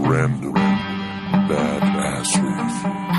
Random Badassery.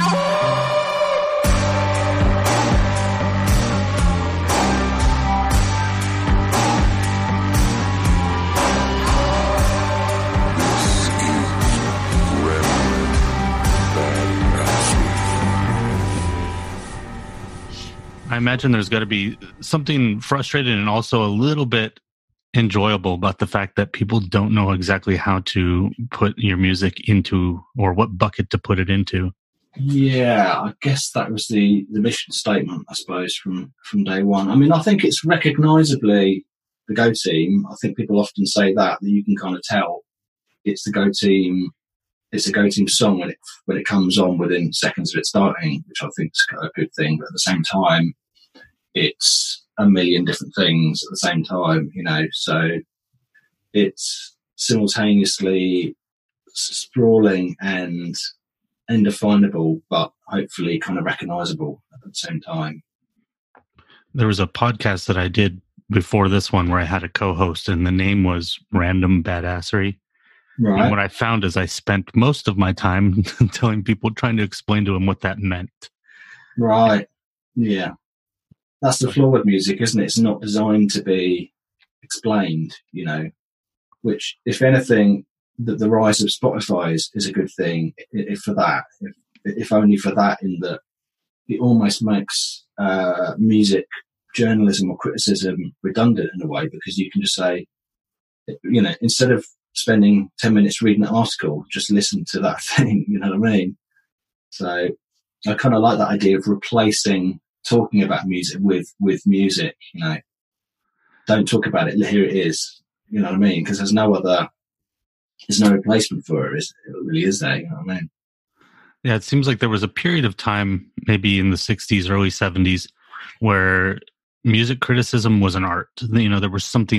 I imagine there's got to be something frustrating and also a little bit enjoyable about the fact that people don't know exactly how to put your music into or what bucket to put it into. Yeah, I guess that was the mission statement, I suppose, from day one. I mean, I think it's recognisably the Go Team. I think people often say that you can kind of tell it's the Go Team. It's a Go Team song when it comes on within seconds of it starting, which I think is a good thing. But at the same time, it's a million different things at the same time, you know. So it's simultaneously sprawling and indefinable, but hopefully kind of recognisable at the same time. There was a podcast that I did before this one where I had a co-host, and the name was Random Badassery. Right. And what I found is I spent most of my time telling people, trying to explain to them what that meant. Right. Yeah. That's the flaw with music, isn't it? It's not designed to be explained, you know, which, if anything, the rise of Spotify is a good thing if only for that, in that it almost makes music journalism or criticism redundant in a way, because you can just say, you know, instead of spending 10 minutes reading an article, just listen to that thing, you know what I mean? So I kind of like that idea of replacing talking about music with music, you know. Don't talk about it, here it is, you know what I mean? Because there's no replacement for it, really, is there? You know what I mean? Yeah, it seems like there was a period of time, maybe in the 60s, early 70s, where music criticism was an art. You know, there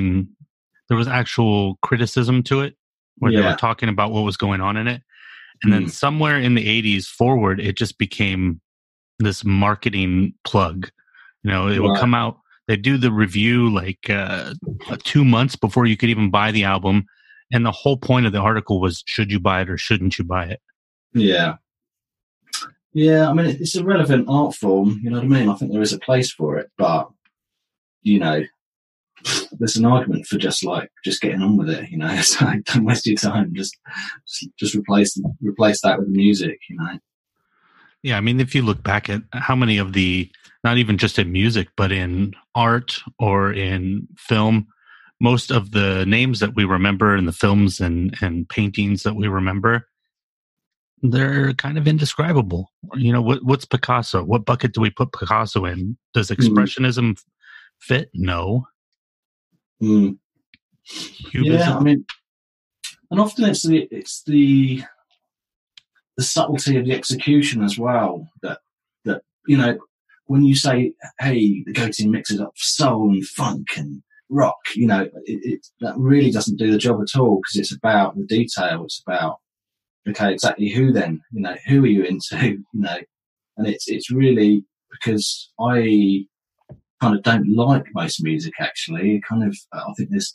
was actual criticism to it, where they were talking about what was going on in it. And then somewhere in the 80s forward, it just became this marketing plug. You know, it would come out, they'd do the review like 2 months before you could even buy the album. And the whole point of the article was, should you buy it or shouldn't you buy it? Yeah. Yeah, I mean, it's a relevant art form, you know what I mean? I think there is a place for it, but, you know, there's an argument for just getting on with it, you know. It's like, don't waste your time, just replace that with the music, you know. Yeah, I mean, if you look back at how many of the, not even just in music, but in art or in film, most of the names that we remember in the films and paintings that we remember, they're kind of indescribable. You know, what's Picasso? What bucket do we put Picasso in? Does expressionism fit? No. Cubism? Yeah, I mean, and often it's the subtlety of the execution as well, that you know, when you say, hey, the Go Team mixes up soul and funk and rock, you know, that really doesn't do the job at all, because it's about the detail. It's about, okay, exactly who then, you know, who are you into, you know. And it's really, because I kind of don't like most music, actually. I think there's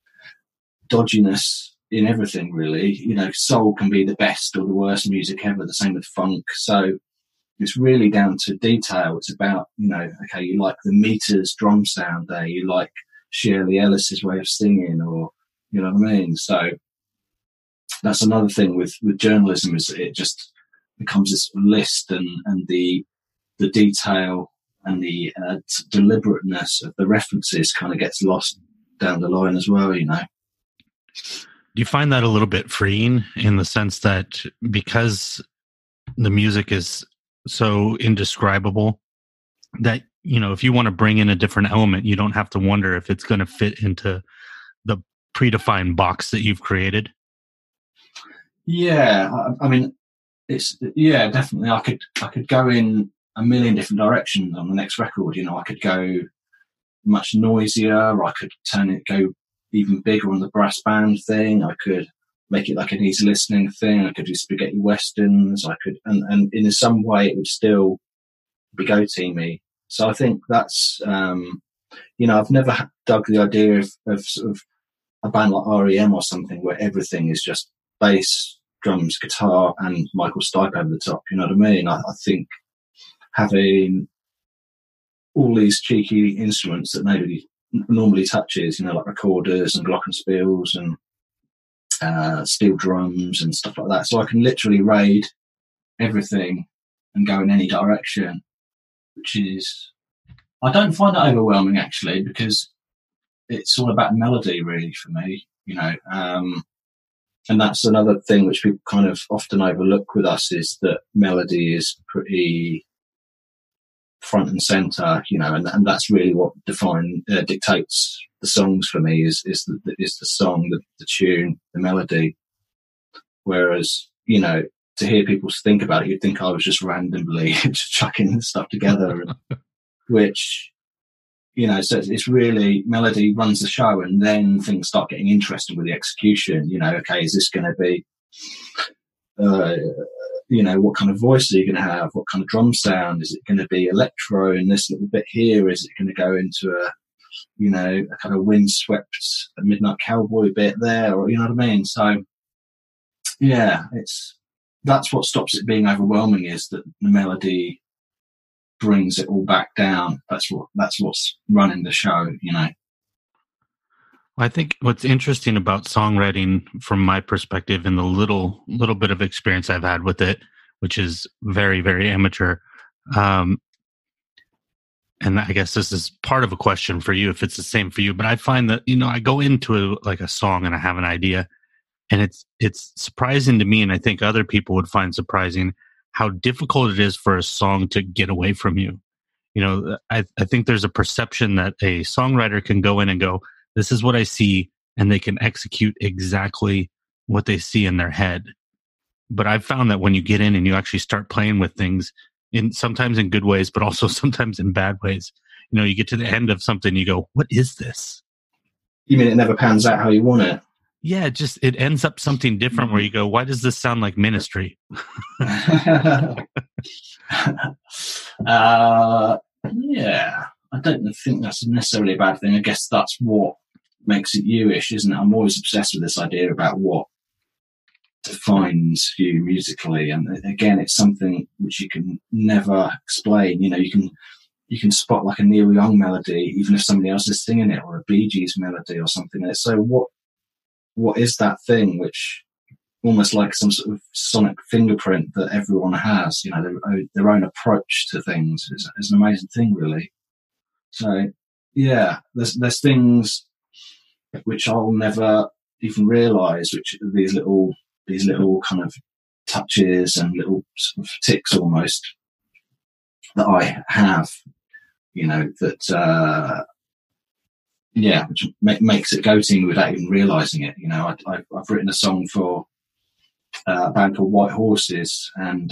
dodginess in everything, really. You know, soul can be the best or the worst music ever, the same with funk. So it's really down to detail. It's about, you know, okay, you like the Meters drum sound there, you like Shirley Ellis's way of singing, or, you know what I mean? So that's another thing with journalism, is it just becomes this list, and the detail and the deliberateness of the references kind of gets lost down the line as well, you know. Do you find that a little bit freeing, in the sense that because the music is so indescribable that, you know, if you want to bring in a different element, you don't have to wonder if it's going to fit into the predefined box that you've created? Yeah, I mean, definitely. I could go in a million different directions on the next record. You know, I could go much noisier. I could go even bigger on the brass band thing. I could make it like an easy listening thing. I could do spaghetti westerns. I could, and in some way it would still be Go Teamy. So I think that's, you know, I've never dug the idea of sort of a band like REM or something where everything is just bass, drums, guitar, and Michael Stipe over the top. You know what I mean? I think having all these cheeky instruments that nobody normally touches, you know, like recorders and glockenspiels and steel drums and stuff like that. So I can literally raid everything and go in any direction, which is, I don't find that overwhelming actually, because it's all about melody really for me, you know. And that's another thing which people kind of often overlook with us, is that melody is pretty front and center, you know, and that's really what dictates the songs for me, is the song, the tune, the melody. Whereas, you know, to hear people think about it, you'd think I was just randomly just chucking stuff together, which, you know, so it's really melody runs the show, and then things start getting interesting with the execution. You know, okay, is this going to be, you know, what kind of voice are you going to have? What kind of drum sound? Is it going to be electro in this little bit here? Is it going to go into a, you know, a kind of windswept Midnight Cowboy bit there? Or, you know what I mean? So, yeah, that's what stops it being overwhelming, is that the melody brings it all back down. That's what's running the show, you know. I think what's interesting about songwriting, from my perspective, and the little bit of experience I've had with it, which is very, very amateur, and I guess this is part of a question for you, if it's the same for you. But I find that, you know, I go into like a song and I have an idea, and it's surprising to me, and I think other people would find surprising, how difficult it is for a song to get away from you. You know, I think there's a perception that a songwriter can go in and go, this is what I see, and they can execute exactly what they see in their head. But I've found that when you get in and you actually start playing with things, sometimes in good ways, but also sometimes in bad ways, you know, you get to the end of something, you go, what is this? You mean it never pans out how you want it? Yeah, it ends up something different, where you go, why does this sound like Ministry? Yeah, I don't think that's necessarily a bad thing. I guess that's what makes it you-ish, isn't it? I'm always obsessed with this idea about what defines you musically, and again, it's something which you can never explain. You know, you can spot like a Neil Young melody even if somebody else is singing it, or a Bee Gees melody or something. And so what is that thing which, almost like some sort of sonic fingerprint that everyone has, you know, their own approach to things is an amazing thing, really. So, yeah, there's things which I'll never even realise, which are these little kind of touches and little sort of ticks almost that I have, you know, that which makes it go to me without even realising it. You know, I've written a song for a band called White Horses, and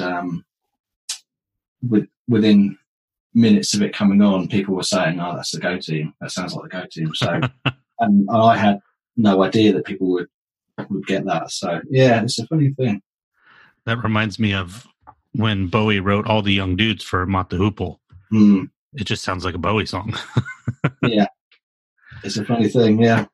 within minutes of it coming on, people were saying, "Oh, that's the Go Team. That sounds like the Go Team." So, and I had no idea that people would get that. So, yeah, it's a funny thing. That reminds me of when Bowie wrote All the Young Dudes for Mott the Hoople. It just sounds like a Bowie song. Yeah, it's a funny thing. Yeah,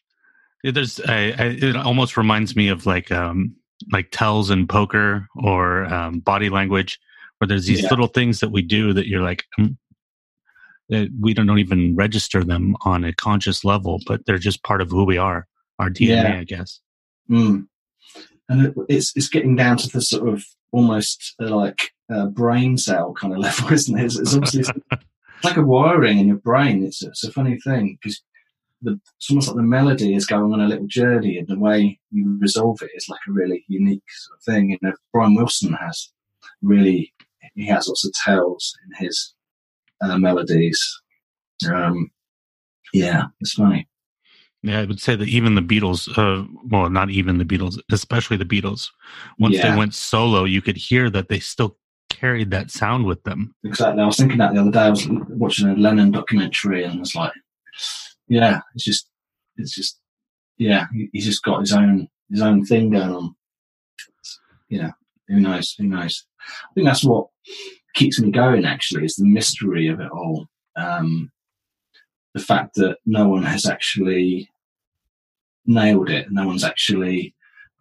it almost reminds me of like tells in poker, or body language, where there's these little things that we do that you're like, that we don't even register them on a conscious level, but they're just part of who we are, our DNA, I guess. And it's getting down to the sort of almost like brain cell kind of level, isn't it? It's obviously it's like a wiring in your brain. It's a funny thing, because it's almost like the melody is going on a little journey, and the way you resolve it is like a really unique sort of thing. You know, Brian Wilson has lots of tells in his melodies. Yeah, it's funny. Yeah, I would say that even the Beatles, well, not even the Beatles, especially the Beatles, once they went solo, you could hear that they still carried that sound with them. Exactly. I was thinking that the other day. I was watching a Lennon documentary, and it's like, yeah, it's just, yeah, he's just got his own thing going on. Yeah, who knows? I think that's what keeps me going, actually, is the mystery of it all. The fact that no one has actually nailed it. No one's actually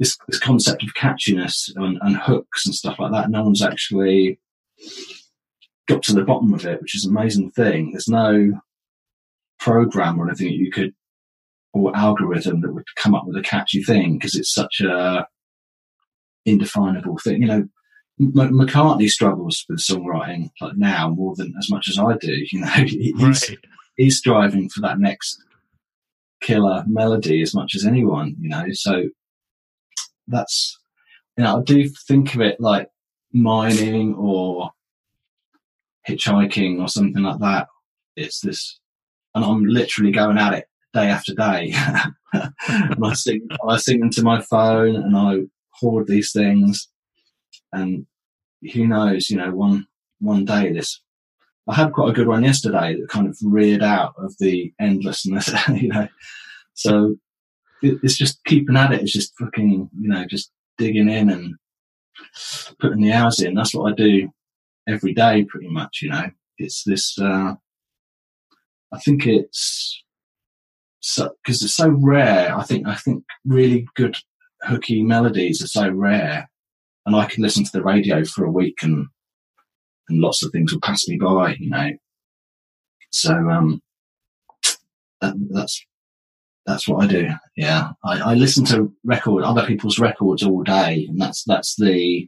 this concept of catchiness and hooks and stuff like that. No one's actually got to the bottom of it, which is an amazing thing. There's no program or anything you could, or algorithm that would come up with a catchy thing, because it's such a indefinable thing. You know, McCartney struggles with songwriting like now more than as much as I do. You know, he's striving for that next killer melody as much as anyone. You know, so that's, you know, I do think of it like mining or hitchhiking or something like that. It's this, and I'm literally going at it day after day. And I sing into my phone and I hoard these things, and who knows, you know, one day this, I had quite a good one yesterday that kind of reared out of the endlessness, you know. So it's just keeping at it. It's just fucking, you know, just digging in and putting the hours in. That's what I do every day, pretty much, you know. It's this, I think it's so, because it's so rare. I think really good hooky melodies are so rare, and I can listen to the radio for a week and lots of things will pass me by, you know. So that's what I do. Yeah, I listen to other people's records all day, and that's the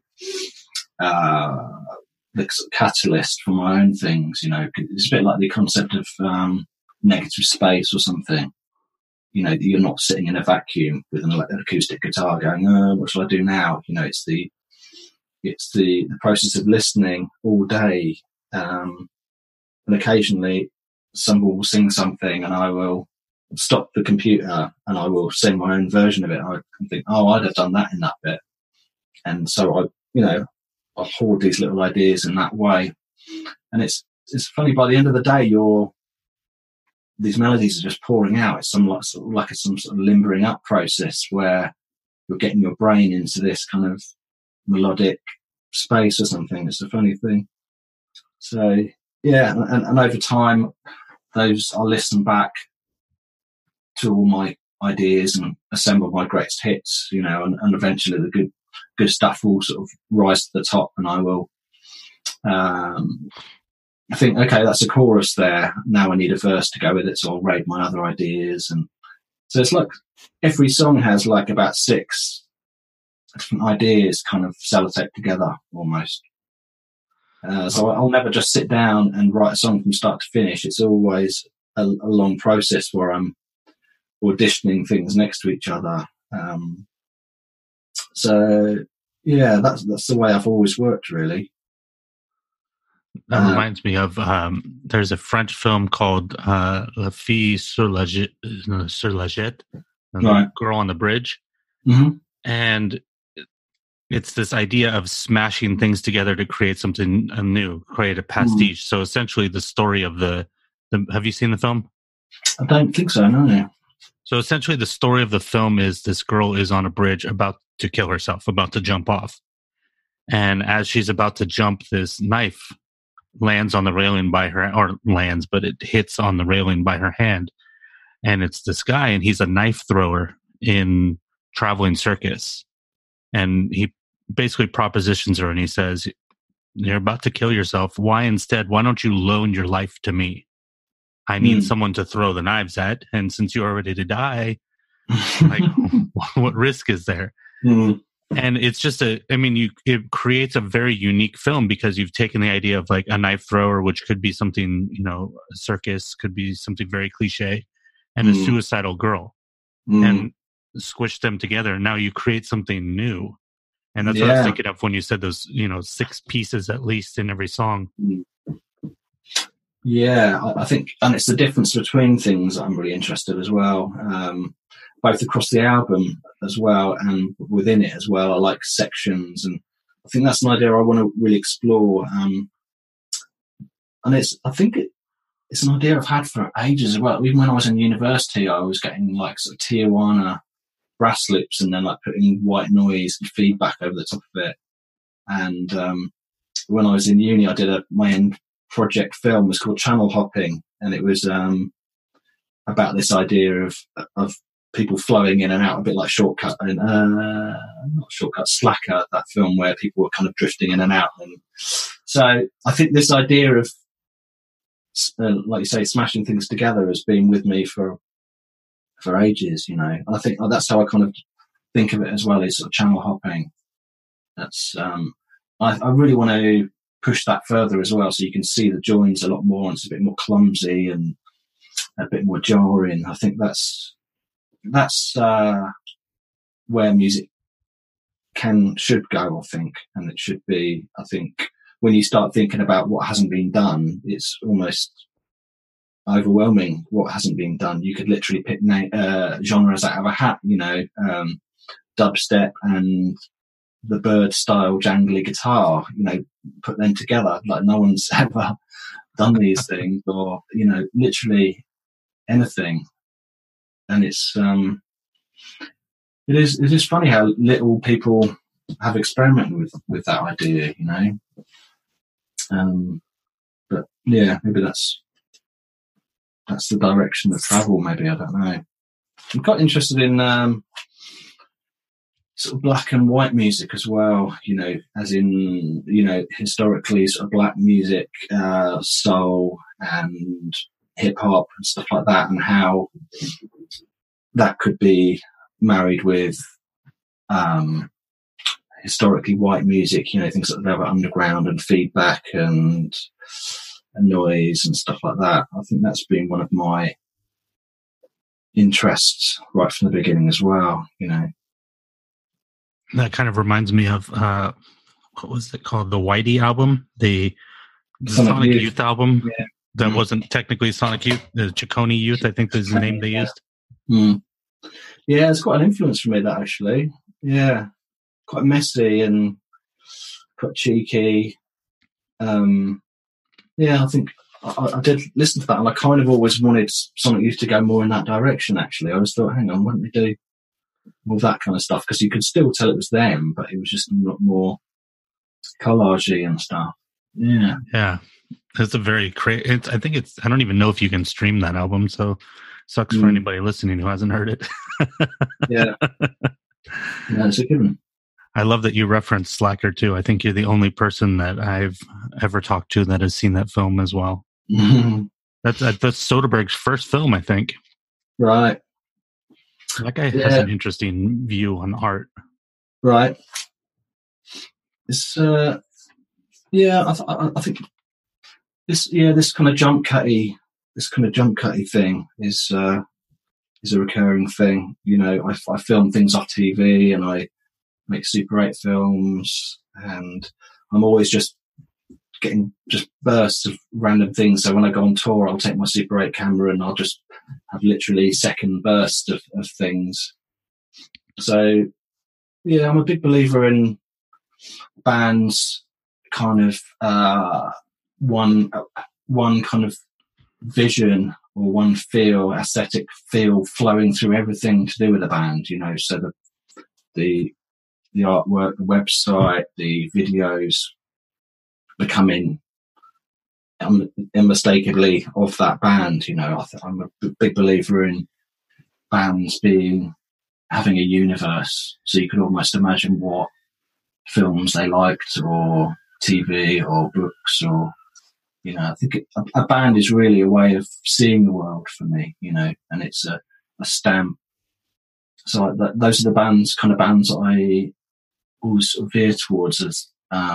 catalyst for my own things. You know, it's a bit like the concept of negative space or something. You know, you're not sitting in a vacuum with an acoustic guitar going, what shall I do now? You know, it's the process of listening all day. And occasionally someone will sing something and I will stop the computer and I will sing my own version of it. I can think, I'd have done that in that bit. And so I hoard these little ideas in that way. And it's funny, by the end of the day, these melodies are just pouring out. It's some sort of limbering up process where you're getting your brain into this kind of melodic space or something. It's a funny thing. So yeah, and over time, I'll listen back to all my ideas and assemble my greatest hits, you know, and eventually the good stuff will sort of rise to the top, and I will I think, okay, that's a chorus there. Now I need a verse to go with it, so I'll raid my other ideas. And so it's like every song has like about 6 different ideas kind of sellotape together almost. So I'll never just sit down and write a song from start to finish. It's always a long process where I'm auditioning things next to each other. So yeah, that's the way I've always worked, really. That reminds me of there's a French film called La Fille sur la Jette, the Girl on the Bridge. Mm-hmm. And it's this idea of smashing things together to create something new, create a pastiche. So essentially the story of the have you seen the film? I don't think so, no. So essentially the story of the film is this girl is on a bridge about to kill herself, about to jump off. And as she's about to jump, this knife lands on the railing but it hits on the railing by her hand. And it's this guy, and he's a knife thrower in traveling circus. And he basically propositions her and he says, you're about to kill yourself. Why don't you loan your life to me? I need someone to throw the knives at. And since you are ready to die, like, what risk is there? Mm. And it's just it creates a very unique film because you've taken the idea of like a knife thrower, which could be something, you know, a circus, could be something very cliche, and a suicidal girl, and squish them together. Now you create something new. And that's what I was thinking of when you said those, you know, 6 pieces at least in every song. Yeah, I think, and it's the difference between things that I'm really interested as well. Both across the album as well and within it as well. I like sections, and I think that's an idea I want to really explore. And I think it's an idea I've had for ages as well. Even when I was in university, I was getting like sort of Tijuana brass loops and then like putting white noise and feedback over the top of it. And when I was in uni, I did my end project film. It was called Channel Hopping, and it was about this idea of people flowing in and out, a bit like Shortcut and not Shortcut, Slacker, that film where people were kind of drifting in and out. And so I think this idea of, like you say, smashing things together has been with me for ages, you know. I think that's how I kind of think of it as well, is sort of channel hopping. That's I really want to push that further as well, so you can see the joins a lot more, and it's a bit more clumsy and a bit more jarring. I think that's where music should go, I think, and it should be. I think when you start thinking about what hasn't been done, it's almost overwhelming what hasn't been done. You could literally pick genres out of a hat, you know, dubstep and the Bird style jangly guitar, you know, put them together. Like no one's ever done these things, or, you know, literally anything. And it is funny how little people have experimented with that idea, you know. But yeah, maybe that's the direction of travel. Maybe, I don't know. I'm quite interested in sort of black and white music as well, you know, as in, you know, historically sort of black music, soul and hip hop and stuff like that, and how that could be married with historically white music, you know, things like Velvet Underground and Feedback and Noise and stuff like that. I think that's been one of my interests right from the beginning as well, you know. That kind of reminds me of what was it called? The Whitey album, the Sonic Youth album. Yeah. That wasn't technically Sonic Youth, the Ciccone Youth, I think is the name they used. Yeah, it's quite an influence for me, that, actually. Yeah, quite messy and quite cheeky. Yeah, I think I did listen to that, and I kind of always wanted Sonic Youth to go more in that direction, actually. I always thought, hang on, why don't we do all that kind of stuff? Because you could still tell it was them, but it was just a lot more collagey and stuff. Yeah. Yeah. It's a very crazy. I think I don't even know if you can stream that album, so sucks for anybody listening who hasn't heard it. Yeah. Yeah, it's a good one. I love that you referenced Slacker too. I think you're the only person that I've ever talked to that has seen that film as well. That's Soderbergh's first film, I think. Right. That guy has an interesting view on art. Right. It's I think this kind of jump cutty thing is a recurring thing. You know, I film things off TV and I make Super 8 films, and I'm always just getting bursts of random things. So when I go on tour, I'll take my Super 8 camera and I'll just have literally second bursts of things. So yeah, I'm a big believer in bands kind of one kind of vision or one aesthetic feel flowing through everything to do with the band, you know. So the artwork, the website, the videos becoming unmistakably of that band, you know. I'm a big believer in bands having a universe, so you could almost imagine what films they liked, or TV, or books, or, you know. I think a band is really a way of seeing the world for me, you know, and it's a stamp. So those are the bands that I always sort of veer towards, as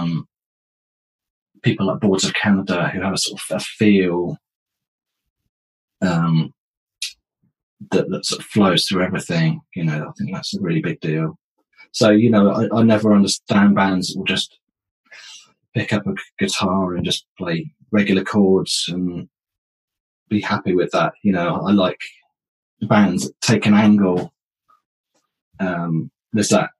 people like Boards of Canada, who have a sort of a feel that sort of flows through everything, you know. I think that's a really big deal. So, you know, I never understand bands that will just pick up a guitar and just play regular chords and be happy with that. You know, I like bands that take an angle. There's that,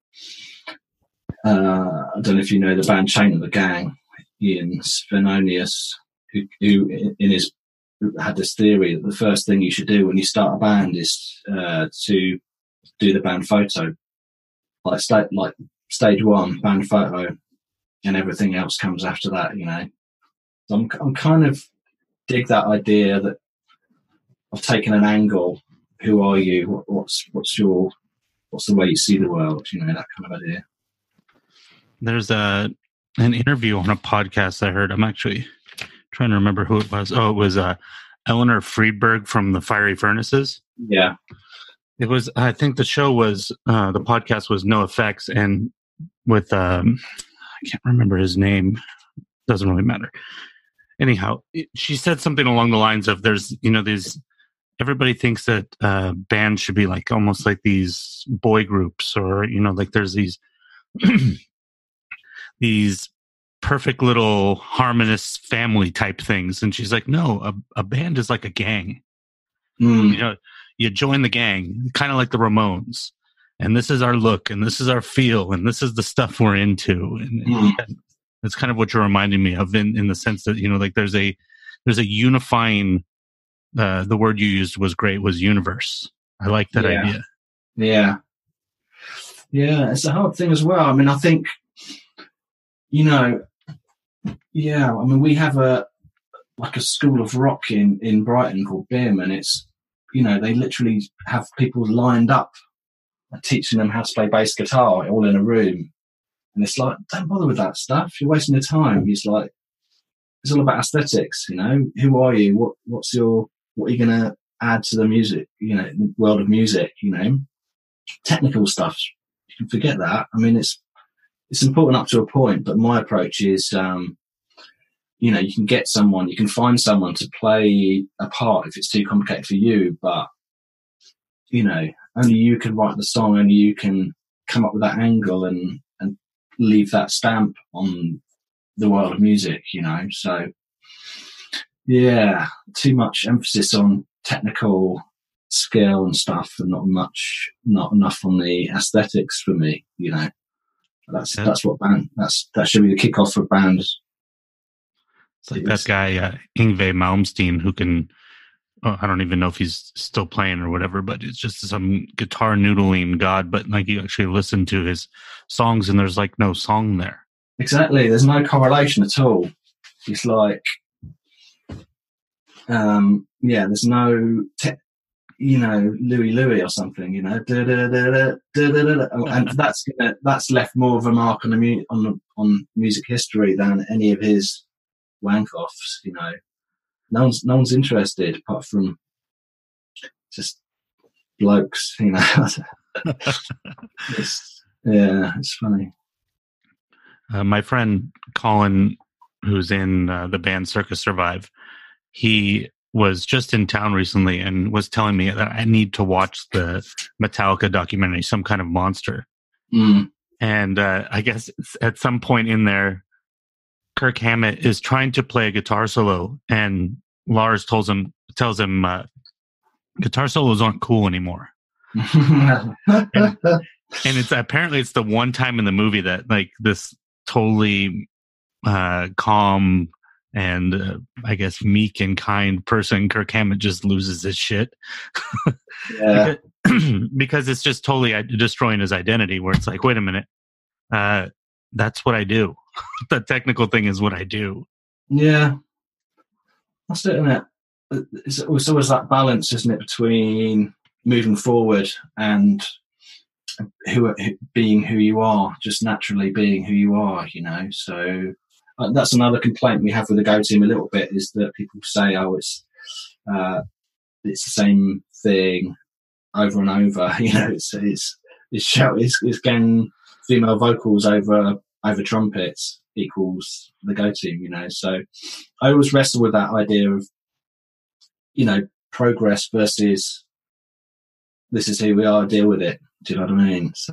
I don't know if you know the band Chain of the Gang, Ian Svenonius, who had this theory that the first thing you should do when you start a band is to do the band photo. Like stage one, band photo, and everything else comes after that, you know. So I'm kind of dig that idea that I've taken an angle who are you? What's the way you see the world? You know, that kind of idea. There's an interview on a podcast I heard. I'm actually trying to remember who it was. Oh, it was Eleanor Friedberg from the Fiery Furnaces. Yeah. It was, I think the show was, the podcast was No Effects, and with, I can't remember his name. Doesn't really matter. Anyhow, she said something along the lines of there's, you know, everybody thinks that bands should be like almost like these boy groups, or, you know, like there's these, these perfect little harmonious family type things. And she's like, no, a band is like a gang. You know, you join the gang, kind of like the Ramones, and this is our look, and this is our feel, and this is the stuff we're into. And that's kind of what you're reminding me of in the sense that, you know, like there's a unifying, the word you used was great, was universe. I like that idea. Yeah. Yeah. It's a hard thing as well. I mean, I think, you know, yeah, I mean, we have a school of rock in Brighton called BIM, and it's, you know, they literally have people lined up teaching them how to play bass guitar all in a room. And it's like, don't bother with that stuff. You're wasting your time. It's like, it's all about aesthetics, you know. Who are you? What are you going to add to the music, you know, the world of music, you know? Technical stuff, you can forget that. I mean, it's important up to a point, but my approach is, you know, you can find someone to play a part if it's too complicated for you, but, you know, only you can write the song, only you can come up with that angle and leave that stamp on the world of music, you know. So, yeah, too much emphasis on technical skill and stuff, and not enough on the aesthetics for me, you know. That should be the kickoff for bands. It's like that guy, Yngwie Malmsteen, who can, I don't even know if he's still playing or whatever, but it's just some guitar noodling god. But like, you actually listen to his songs and there's like no song there. Exactly. There's no correlation at all. It's like, there's no, you know, Louis or something, you know, and that's left more of a mark on music history than any of his wank-offs, you know. No one's interested apart from just blokes, you know. It's funny. My friend Colin, who's in the band Circus Survive, he was just in town recently and was telling me that I need to watch the Metallica documentary, Some Kind of Monster. And I guess at some point in there, Kirk Hammett is trying to play a guitar solo, and Lars tells him guitar solos aren't cool anymore. and it's apparently it's the one time in the movie that like this totally calm and I guess meek and kind person, Kirk Hammett, just loses his shit. Yeah. because it's just totally destroying his identity, where it's like, wait a minute, that's what I do. The technical thing is what I do. Yeah, that's it, isn't it? It's always that balance, isn't it, between moving forward and being who you are, just naturally being who you are, you know. So that's another complaint we have with the Go Team a little bit, is that people say, oh, it's the same thing over and over, you know. It's getting female vocals over trumpets equals the Go Team, you know. So I always wrestle with that idea of, you know, progress versus this is who we are, deal with it. Do you know what I mean? So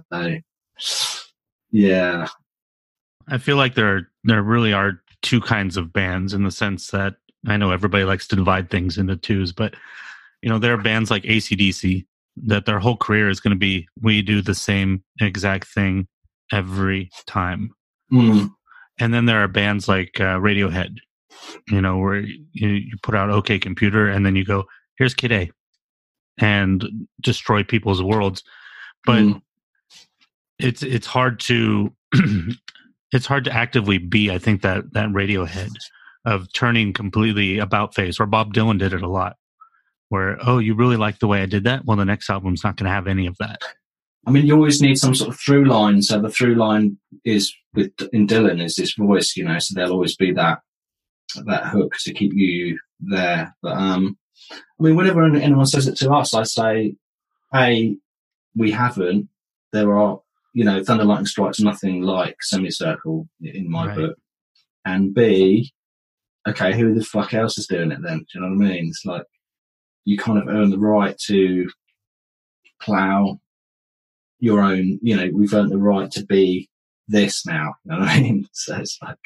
yeah, I feel like there really are two kinds of bands, in the sense that I know everybody likes to divide things into twos, but you know, there are bands like AC/DC that their whole career is going to be, we do the same exact thing every time. And then there are bands like Radiohead, you know, where you put out OK Computer and then you go, here's Kid A, and destroy people's worlds. But it's hard to it's hard to actively be, I think, that Radiohead of turning completely about face, or Bob Dylan did it a lot. where, oh, you really like the way I did that? Well, the next album's not going to have any of that. I mean, you always need some sort of through line. So the through line is in Dylan is his voice, you know, so there'll always be that hook to keep you there. But I mean, whenever anyone says it to us, I say, A, we haven't. There are, you know, Thunder Lightning Strike's nothing like Semicircle in my book. And B, okay, who the fuck else is doing it then? Do you know what I mean? It's like you kind of earn the right to plough your own, you know, we've earned the right to be this now. You know what I mean? So it's like,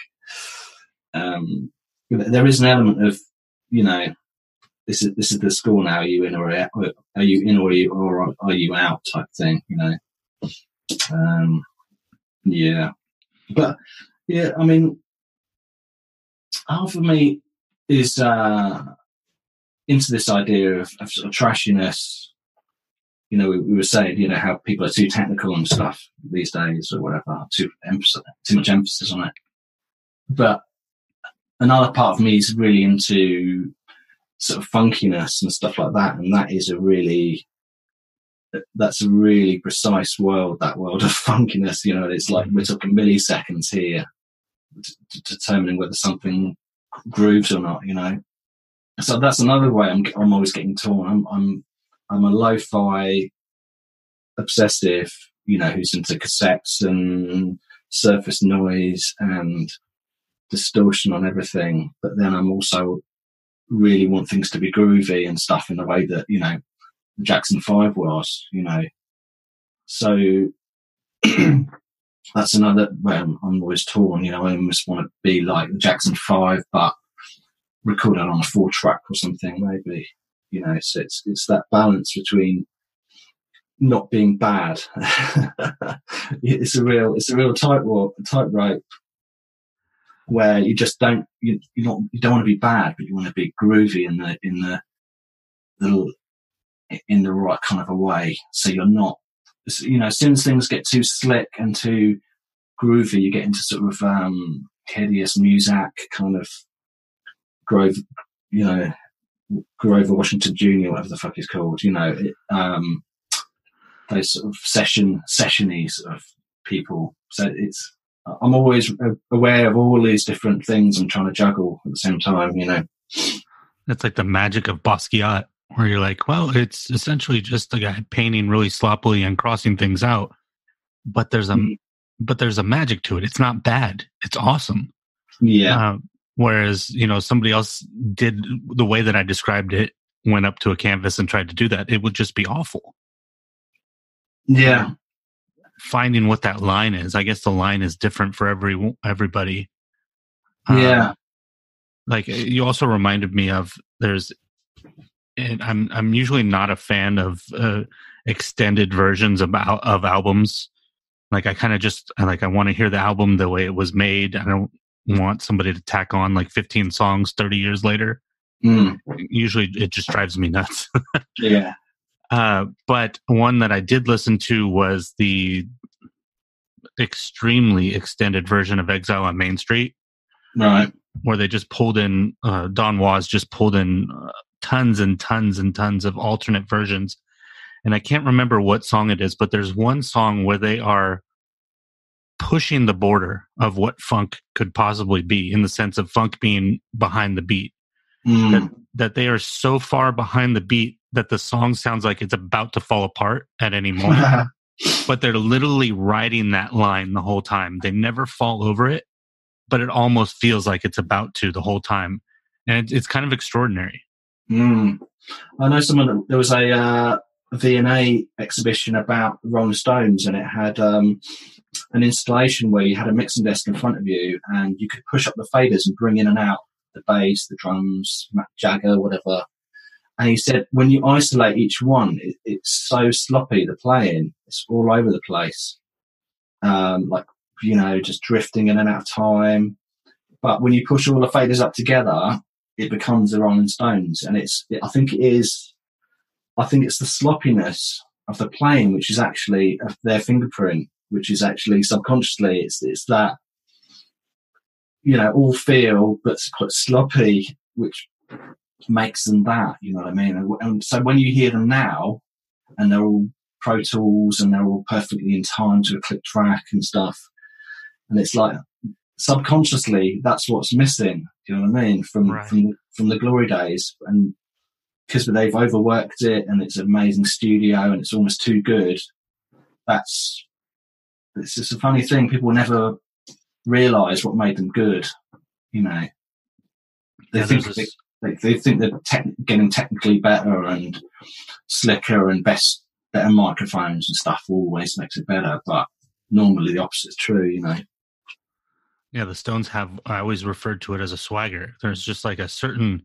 there is an element of, you know, this is the score now. Are you in or are you out type thing? You know. Yeah, but yeah, I mean, half of me is into this idea of sort of trashiness. You know, we were saying, you know, how people are too technical and stuff these days, or whatever, too much emphasis on it. But another part of me is really into sort of funkiness and stuff like that, and that's a really precise world, that world of funkiness. You know, it's like we're talking milliseconds here, determining whether something grooves or not. You know, so that's another way I'm always getting torn. I'm a lo-fi obsessive, you know, who's into cassettes and surface noise and distortion on everything. But then I'm also really want things to be groovy and stuff in the way that, you know, Jackson 5 was, you know. So that's another way I'm always torn, you know. I almost want to be like the Jackson 5, but recorded on a 4-track or something, maybe. You know, so it's that balance between not being bad. it's a real tightrope where you just don't want to be bad, but you want to be groovy in the right kind of a way. So you're not, you know, as soon as things get too slick and too groovy, you get into sort of hideous Muzak kind of Grover Washington Jr., whatever the fuck he's called, you know, those sort of sessiony sort of people. So I'm always aware of all these different things I'm trying to juggle at the same time, you know. That's like the magic of Basquiat, where you're like, well, it's essentially just a guy painting really sloppily and crossing things out, but there's a magic to it. It's not bad. It's awesome. Yeah. Whereas, you know, somebody else did the way that I described it, went up to a canvas and tried to do that, it would just be awful. Yeah. Finding what that line is. I guess the line is different for everybody. Yeah. Like, you also reminded me of and I'm usually not a fan of extended versions of albums. Like, I kind of just I want to hear the album the way it was made. I don't want somebody to tack on like 15 songs 30 years later. Usually it just drives me nuts. Yeah. But one that I did listen to was the extremely extended version of Exile on Main Street. Right. Where they just pulled in, Don Was just pulled in tons and tons and tons of alternate versions. And I can't remember what song it is, but there's one song where they are pushing the border of what funk could possibly be, in the sense of funk being behind the beat. That they are so far behind the beat that the song sounds like it's about to fall apart at any moment. But they're literally riding that line the whole time. They never fall over it, but it almost feels like it's about to the whole time. And it's kind of extraordinary. I know there was a V&A exhibition about the Rolling Stones, and it had an installation where you had a mixing desk in front of you and you could push up the faders and bring in and out the bass, the drums, Mac Jagger, whatever. And he said, when you isolate each one, it's so sloppy, the playing. It's all over the place. Like, you know, just drifting in and out of time. But when you push all the faders up together, it becomes the Rolling Stones. And I think it's the sloppiness of the playing, which is actually of their fingerprint, which is actually subconsciously, it's that, you know, all feel, but it's quite sloppy, which makes them that, you know what I mean? And so when you hear them now, and they're all Pro Tools and they're all perfectly in time to a click track and stuff, and it's like subconsciously that's what's missing. Do you know what I mean? From the glory days, and because they've overworked it and it's an amazing studio and it's almost too good. It's just a funny thing. People never realise what made them good. You know, they think they're getting technically better and slicker and better microphones and stuff always makes it better, but normally the opposite is true. You know. Yeah, the Stones have. I always referred to it as a swagger. There's just like a certain.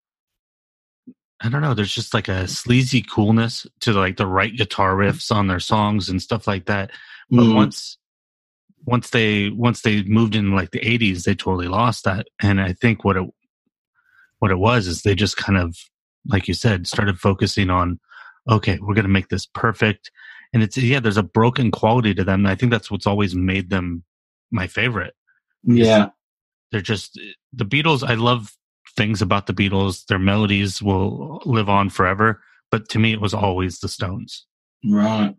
I don't know. There's just like a sleazy coolness to like the right guitar riffs on their songs and stuff like that. But once they moved in like the 80s, they totally lost that. And I think what it was is they just kind of, like you said, started focusing on, okay, we're going to make this perfect. And there's a broken quality to them. And I think that's what's always made them my favorite. Yeah. They're just the Beatles. I love things about the Beatles. Their melodies will live on forever, but to me it was always the Stones. Right.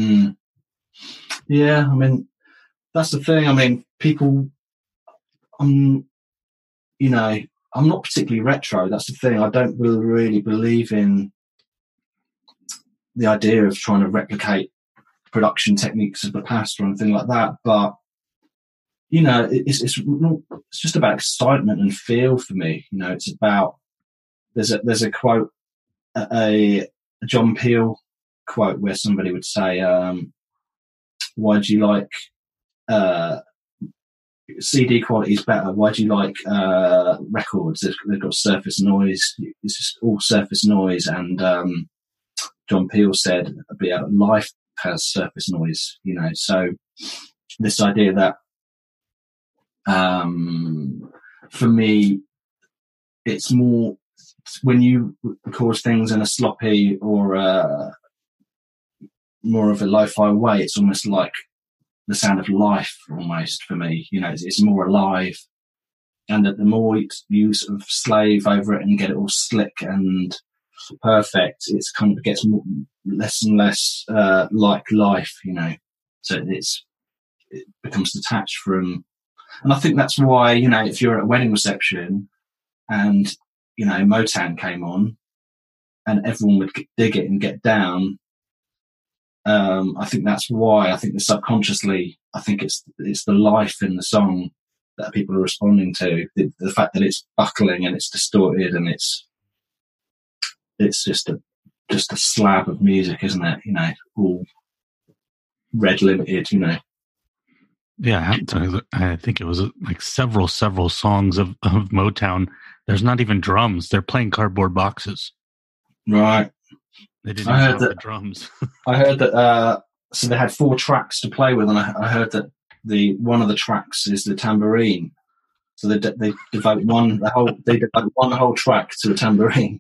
Yeah, I mean, that's the thing. I mean, people, you know, I'm not particularly retro. That's the thing. I don't really believe in the idea of trying to replicate production techniques of the past or anything like that, but you know, it's just about excitement and feel for me. You know, it's about there's a quote, a John Peel quote where somebody would say, "Why do you like CD quality is better? Why do you like records? They've got surface noise. It's just all surface noise." And John Peel said, "Life has surface noise." You know, so this idea that for me, it's more when you record things in a sloppy or more of a lo-fi way, it's almost like the sound of life almost for me. You know, it's more alive. And that the more you sort of slave over it and get it all slick and perfect, it's kind of gets less and less like life, you know. So it becomes detached from. And I think that's why, you know, if you're at a wedding reception and, you know, Motown came on and everyone would dig it and get down, I think that's why. I think that subconsciously, I think it's the life in the song that people are responding to. The fact that it's buckling and it's distorted and it's just a slab of music, isn't it? You know, all red limited, you know. Yeah, I think it was like several songs of Motown. There's not even drums. They're playing cardboard boxes. Right. They didn't have the drums. I heard that. So they had 4 tracks to play with, and I heard that one of the tracks is the tambourine. So they devote one whole track to a tambourine.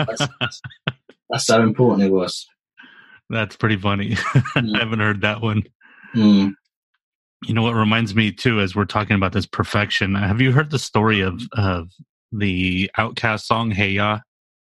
That's how important it was. That's pretty funny. I haven't heard that one. Mm. You know what reminds me too, as we're talking about this perfection, have you heard the story of the Outkast song "Hey Ya"?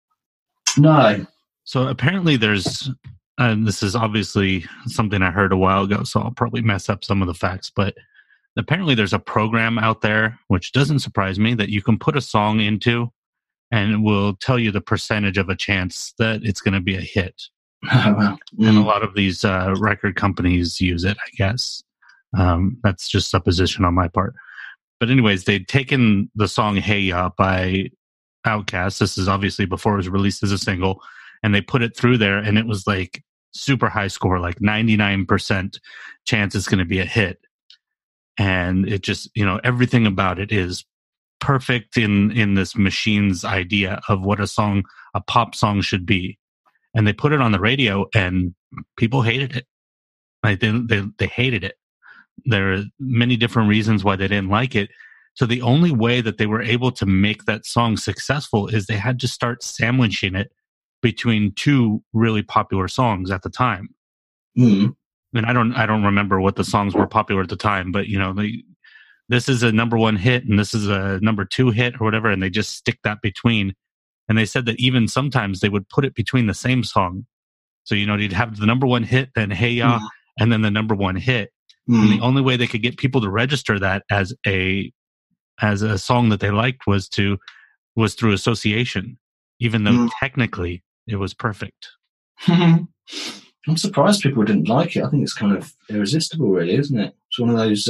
No. So apparently there's, and this is obviously something I heard a while ago, so I'll probably mess up some of the facts, but apparently there's a program out there, which doesn't surprise me, that you can put a song into and it will tell you the percentage of a chance that it's going to be a hit. And a lot of these record companies use it, I guess. That's just supposition on my part. But anyways, they'd taken the song "Hey Ya" by Outkast. This is obviously before it was released as a single. And they put it through there, and it was like super high score, like 99% chance it's going to be a hit. And it just, you know, everything about it is perfect in this machine's idea of what a pop song should be. And they put it on the radio, and people hated it. Like they hated it. There are many different reasons why they didn't like it. So the only way that they were able to make that song successful is they had to start sandwiching it between 2 really popular songs at the time. Mm. And I don't remember what the songs were popular at the time, but you know, this is a number 1 hit and this is a number 2 hit or whatever, and they just stick that between, And they said that even sometimes they would put it between the same song. So, you'd have the number one hit, then Hey Ya, and then the number one hit. And the only way they could get people to register that as a song that they liked was through association, even though technically it was perfect. I'm surprised people didn't like it. I think it's kind of irresistible, really, isn't it? It's one of those,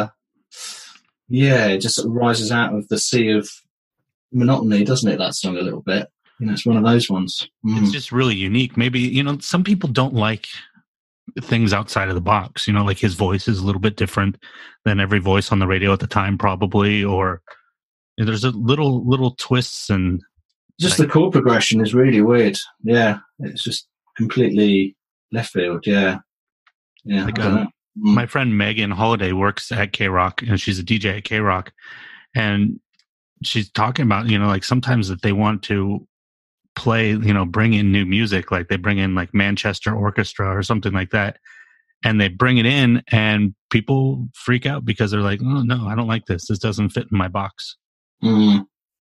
it just sort of rises out of the sea of monotony, doesn't it, that song a little bit? It's one of those ones. It's just really unique. Maybe, some people don't like things outside of the box, like his voice is a little bit different than every voice on the radio at the time, probably, or there's a little twists, and just the chord progression is really weird. Yeah, it's just completely left field. Yeah. Like, my friend Megan Holiday works at K-Rock, and she's a DJ at K-Rock, and she's talking about, like sometimes that they want to play, bring in new music, like they bring in like Manchester Orchestra or something like that, and they bring it in and people freak out because they're like, oh no, I don't like this doesn't fit in my box. And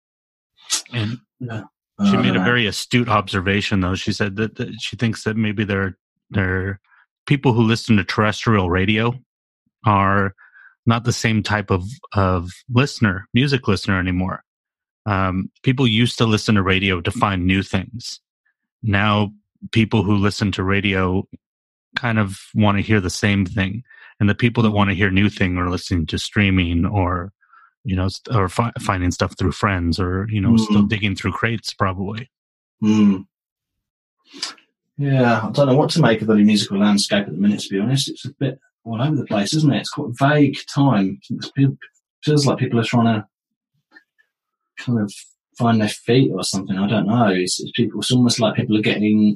she made a very astute observation, though. She said that she thinks that maybe they're people who listen to terrestrial radio are not the same type of music listener anymore. People used to listen to radio to find new things. Now people who listen to radio kind of want to hear the same thing. And the people that want to hear new thing are listening to streaming or, or finding stuff through friends or, still digging through crates probably. Yeah, I don't know what to make of the musical landscape at the minute, to be honest. It's a bit all over the place, isn't it? It's quite a vague time. It feels like people are trying to kind of find their feet or something. I don't know. It's almost like people are getting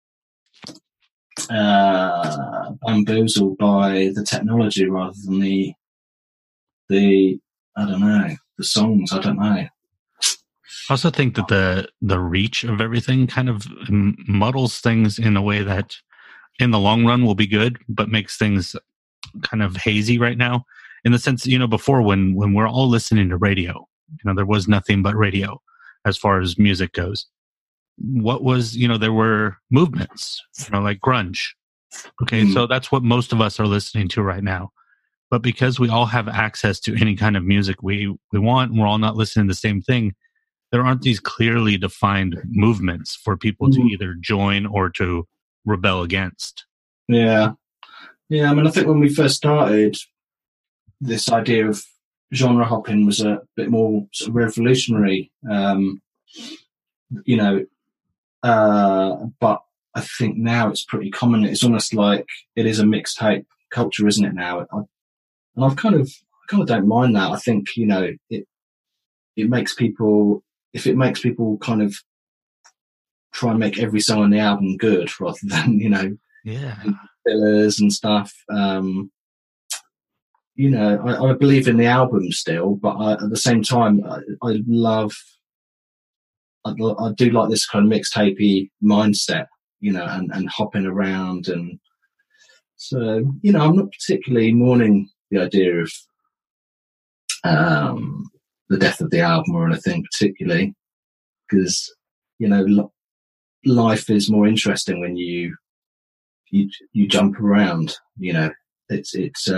bamboozled by the technology rather than the I don't know, the songs. I don't know. I also think that the reach of everything kind of muddles things in a way that in the long run will be good, but makes things kind of hazy right now. In the sense, before when we're all listening to radio, there was nothing but radio as far as music goes. What was, there were movements, like grunge. Okay, so that's what most of us are listening to right now. But because we all have access to any kind of music we want, and we're all not listening to the same thing, there aren't these clearly defined movements for people to either join or to rebel against. Yeah. Yeah, I mean, I think when we first started, this idea of genre hopping was a bit more sort of revolutionary, but I think now it's pretty common. It's almost like it is a mixtape culture, isn't it now? And I kind of don't mind that. I think, it makes people, if it makes people kind of try and make every song on the album good rather than, fillers and stuff. I believe in the album still, but at the same time, I do like this kind of mixtapey mindset, and hopping around. And so, I'm not particularly mourning the idea of the death of the album or anything particularly, because, life is more interesting when you jump around. It's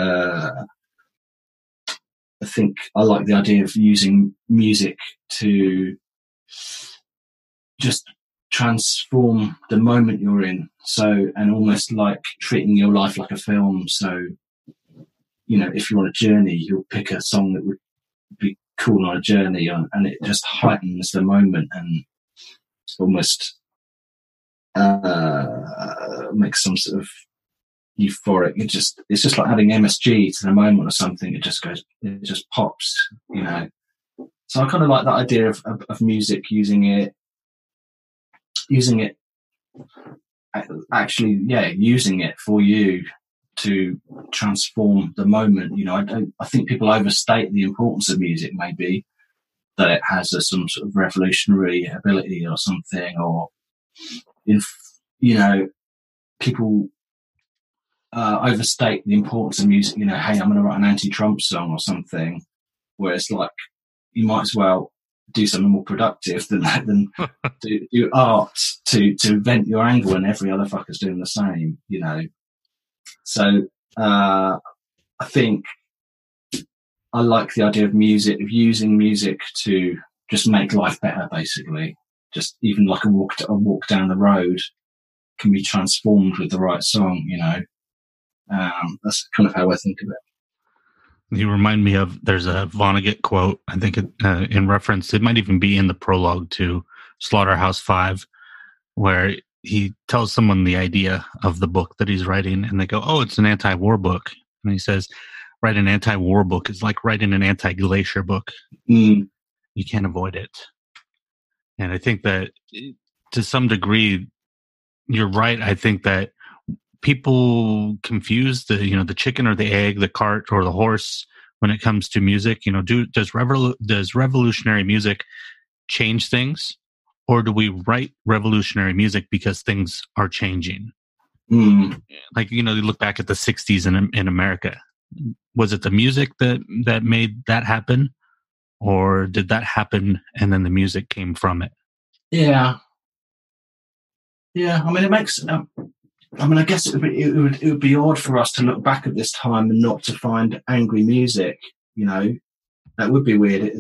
I think I like the idea of using music to just transform the moment you're in. So, and almost like treating your life like a film. So, if you're on a journey, you'll pick a song that would be cool on a journey, and it just heightens the moment and almost makes some sort of euphoric. It's just like adding MSG to the moment or something. It just pops, So I kind of like that idea of music, using it for you to transform the moment. I think people overstate the importance of music, maybe that it has some sort of revolutionary ability or something, or people overstate the importance of music. Hey, I'm going to write an anti-Trump song or something, where it's like you might as well do something more productive than that, than do art to vent your anger when every other fucker's doing the same, you know. So I think I like the idea of music, of using music to just make life better, basically. Just even like a walk down the road can be transformed with the right song, you know. That's kind of how I think of it. You remind me of, there's a Vonnegut quote, I think in reference, it might even be in the prologue to Slaughterhouse-Five, where he tells someone the idea of the book that he's writing, and they go, "Oh, it's an anti-war book." And he says, "Write an anti-war book is like writing an anti-glacier book. You can't avoid it." And I think that to some degree, you're right. I think that people confuse the chicken or the egg, the cart or the horse when it comes to music. You know, does revolutionary music change things, or do we write revolutionary music because things are changing? Like, you know, you look back at the 60s in America. Was it the music that made that happen, or did that happen and then the music came from it? Yeah. I mean, it makes. I mean, I guess it would be odd for us to look back at this time and not to find angry music. You know, that would be weird.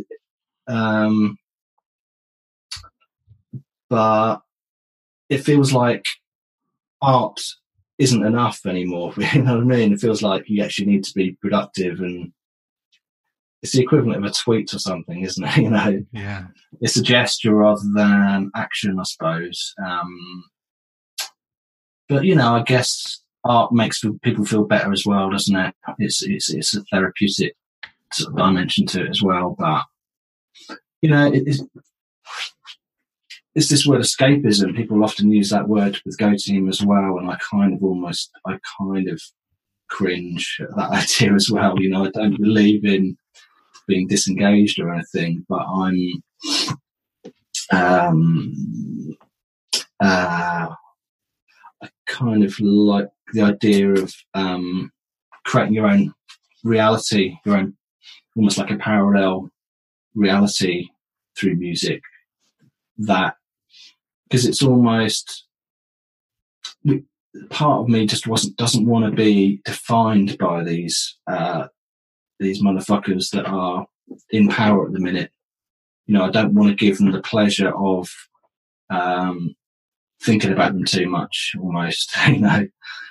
But it feels like art isn't enough anymore. You know what I mean? It feels like you actually need to be productive, and it's the equivalent of a tweet or something, isn't it? You know, yeah, it's a gesture rather than action, I suppose. But you know, I guess art makes people feel better as well, doesn't it? It's a therapeutic sort of dimension to it as well. But you know, it's this word escapism. People often use that word with Goatee as well, and I kind of cringe at that idea as well. You know, I don't believe in being disengaged or anything, but I kind of like the idea of creating your own reality, your own, almost like a parallel reality through music. That, because it's almost, part of me just doesn't want to be defined by these motherfuckers that are in power at the minute. You know, I don't want to give them the pleasure of thinking about them too much, almost. You know,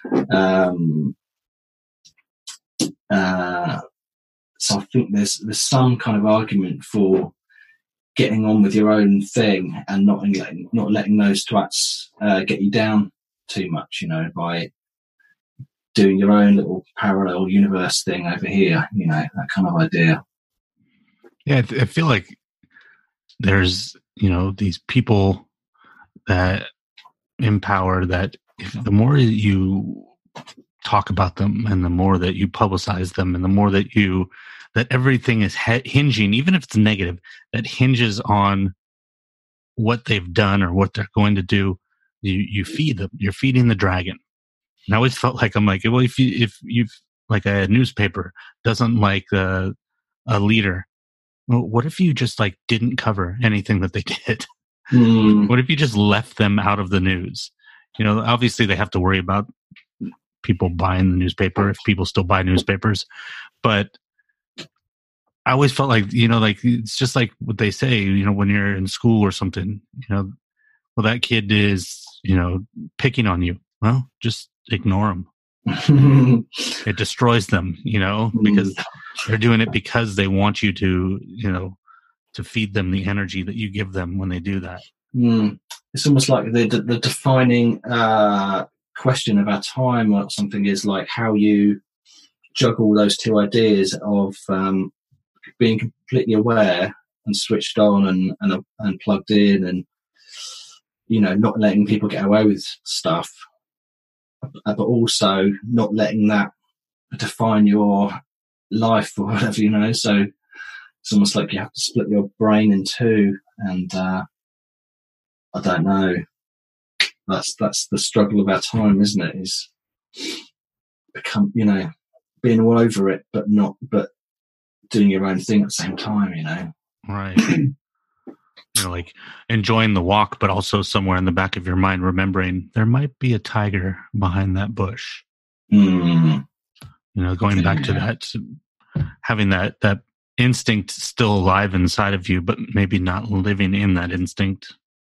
so I think there's some kind of argument for getting on with your own thing and not letting those twats get you down too much. You know, by doing your own little parallel universe thing over here. You know, that kind of idea. Yeah, I feel like there's, you know, these people that in power that the more you talk about them and the more that you publicize them and the more that everything is hinging, even if it's negative, that hinges on what they've done or what they're going to do, you feed them. You're feeding the dragon. And I always felt like, I'm like, well, if you've like a newspaper doesn't like a leader, well, what if you just like didn't cover anything that they did? What if you just left them out of the news? You know, obviously they have to worry about people buying the newspaper, if people still buy newspapers. But I always felt like, you know, like it's just like what they say, you know, when you're in school or something, you know, well, that kid is, you know, picking on you. Well, just ignore them. It destroys them, you know, because they're doing it because they want you to, you know, to feed them the energy that you give them when they do that. It's almost like the defining question of our time or something is like how you juggle those two ideas of being completely aware and switched on and plugged in, and you know, not letting people get away with stuff, but also not letting that define your life or whatever, you know. So it's almost like you have to split your brain in two, and I don't know. That's the struggle of our time, isn't it? Is become, you know, being all over it, but doing your own thing at the same time, you know. Right. like enjoying the walk, but also somewhere in the back of your mind, remembering there might be a tiger behind that bush. Mm. Going back to that, having that instinct still alive inside of you, but maybe not living in that instinct.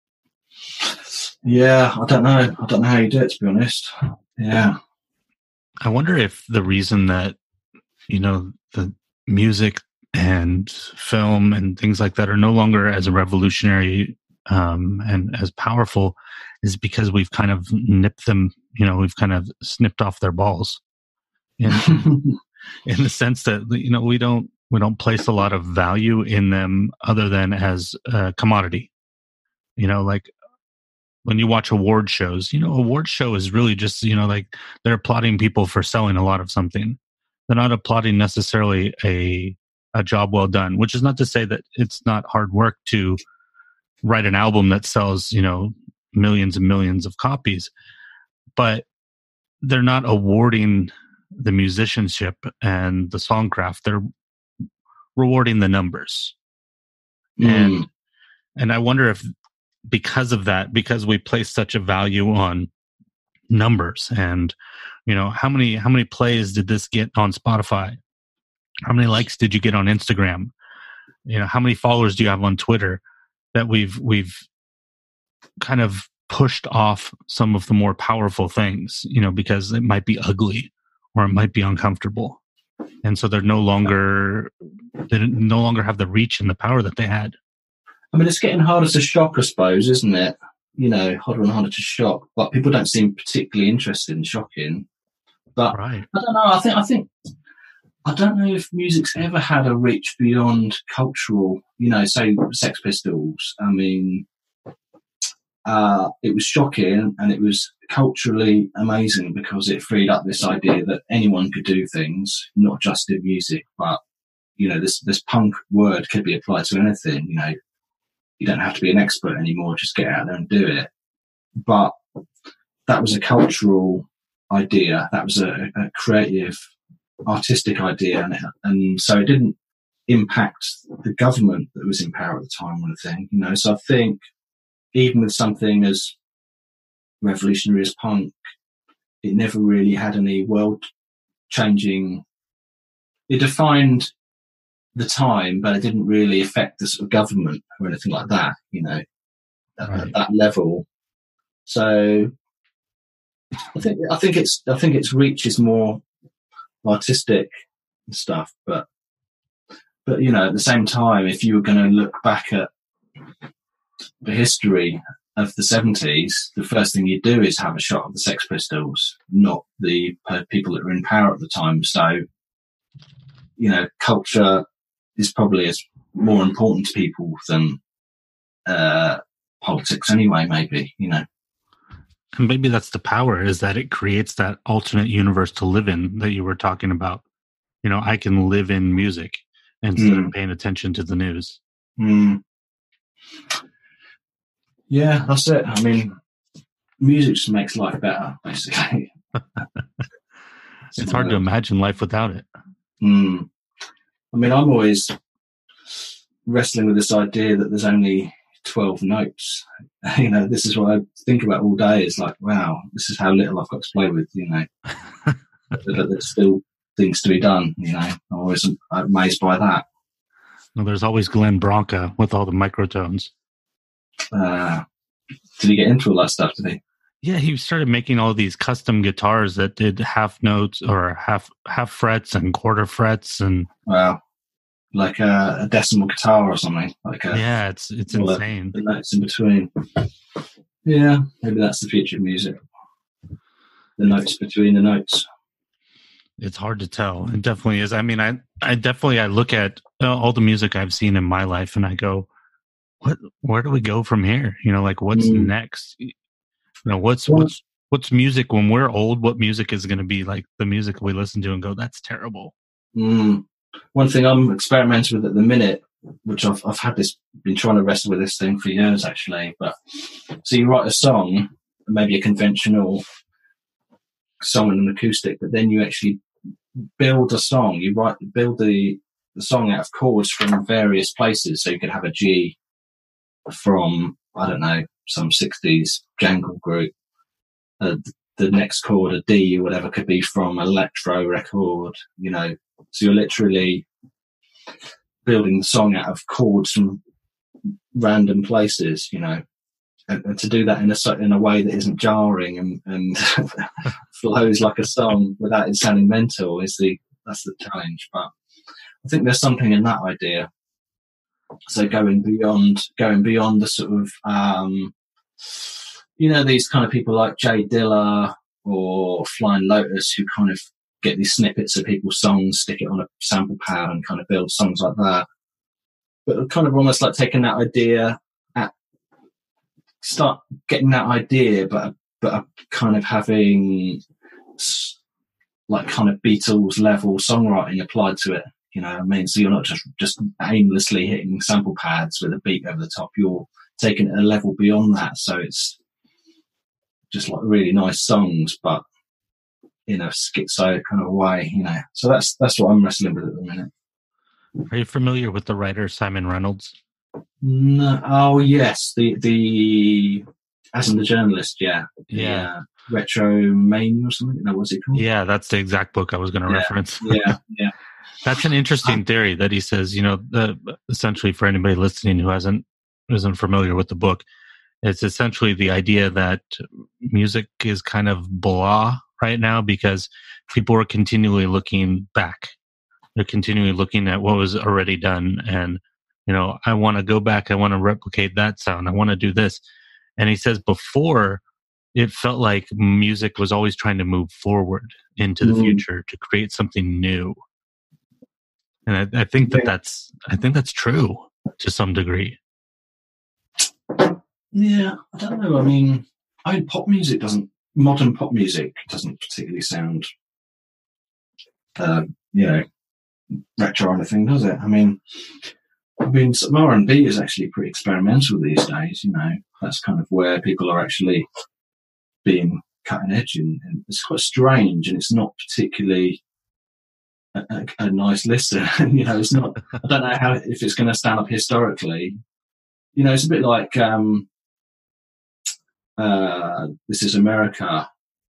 Yeah, I don't know how you do it, to be honest. Yeah. I wonder if the reason that, the music and film and things like that are no longer as revolutionary and as powerful is because we've kind of nipped them, we've kind of snipped off their balls. In the sense that, we don't place a lot of value in them other than as a commodity. Like when you watch award shows, award show is really just, like they're applauding people for selling a lot of something. They're not applauding necessarily a job well done, which is not to say that it's not hard work to write an album that sells, millions and millions of copies, but they're not awarding the musicianship and the songcraft. They're rewarding the numbers. And I wonder if because of that, because we place such a value on numbers and, how many plays did this get on Spotify? How many likes did you get on Instagram? How many followers do you have on Twitter? That we've kind of pushed off some of the more powerful things, because it might be ugly or it might be uncomfortable. And so they no longer have the reach and the power that they had. I mean, it's getting harder to shock, I suppose, isn't it? Harder and harder to shock. But people don't seem particularly interested in shocking. But right. I don't know. I don't know if music's ever had a reach beyond cultural, say Sex Pistols. I mean, it was shocking and it was culturally amazing because it freed up this idea that anyone could do things, not just in music, but, this punk word could be applied to anything, You don't have to be an expert anymore, just get out there and do it. But that was a cultural idea. That was a creative, artistic idea. And so it didn't impact the government that was in power at the time or anything, So I think even with something as revolutionary as punk, it never really had any world-changing... It defined the time, but it didn't really affect the sort of government or anything like that, at that level. So I think its reach is more artistic and stuff, but at the same time, if you were going to look back at the history of the 70s, the first thing you do is have a shot of the Sex Pistols, not the people that were in power at the time. So, culture is probably more important to people than politics anyway, maybe, And maybe that's the power, is that it creates that alternate universe to live in that you were talking about. I can live in music instead of paying attention to the news. Yeah, that's it. I mean, music just makes life better, basically. It's hard to imagine life without it. I mean, I'm always wrestling with this idea that there's only 12 notes. This is what I think about all day. It's like, wow, this is how little I've got to play with, But there's still things to be done, I'm always amazed by that. Well, there's always Glenn Branca with all the microtones. Did he get into all that stuff, did he? Yeah, he started making all these custom guitars that did half notes or half frets and quarter frets and... Wow. Like a decimal guitar or something. Yeah, it's insane. The notes in between. Yeah, maybe that's the future of music. The notes between the notes. It's hard to tell. It definitely is. I mean, I look at all the music I've seen in my life and I go, where do we go from here? What's next? What's music when we're old? What music is going to be like the music we listen to and go, that's terrible. One thing I'm experimenting with at the minute, which I've been trying to wrestle with this thing for years actually, but so you write a song, maybe a conventional song and an acoustic, but then you actually build a song. You build the song out of chords from various places. So you could have a G from, I don't know, some 60s jangle group. The next chord, a D or whatever, could be from an electro record, you know. So you're literally building the song out of chords from random places, you know. And to do that in a way that isn't jarring and flows like a song without it sounding mental that's the challenge. But I think there's something in that idea. So going beyond the sort of you know, these kind of people like Jay Dilla or Flying Lotus, who kind of get these snippets of people's songs, stick it on a sample pad and kind of build songs like that. But kind of almost like taking that idea, start getting that idea, but kind of having like kind of Beatles level songwriting applied to it. You know what I mean? So you're not just aimlessly hitting sample pads with a beat over the top. You're taking it a level beyond that. So it's just like really nice songs, but in a schizo kind of way, you know. So that's what I'm wrestling with at the minute. Are you familiar with the writer Simon Reynolds? No. Oh yes, the as in the journalist, yeah. Retromania or something. No, what's it called? Yeah, that's the exact book I was going to reference. Yeah. That's an interesting theory that he says, you know, essentially for anybody listening who isn't familiar with the book, it's essentially the idea that music is kind of blah right now because people are continually looking back. They're continually looking at what was already done. And, you know, I want to go back. I want to replicate that sound. I want to do this. And he says before, it felt like music was always trying to move forward into the future to create something new. And I think that's true to some degree. Yeah, I don't know. I mean, modern pop music doesn't particularly sound, you know, retro or anything, does it? I mean, some R&B is actually pretty experimental these days. You know, that's kind of where people are actually being cutting edge, and it's quite strange, and it's not particularly a nice listen. You know, it's not. I don't know if it's going to stand up historically. You know, it's a bit like This Is America.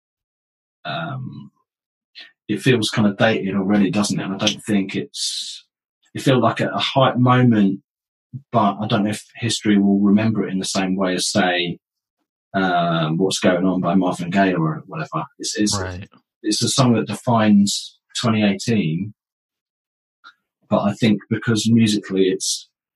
It feels kind of dated already, doesn't it? And I don't think it feels like a hype moment, but I don't know if history will remember it in the same way as, say, What's Going On by Marvin Gaye or whatever. It's a song that defines 2018, but I think because musically it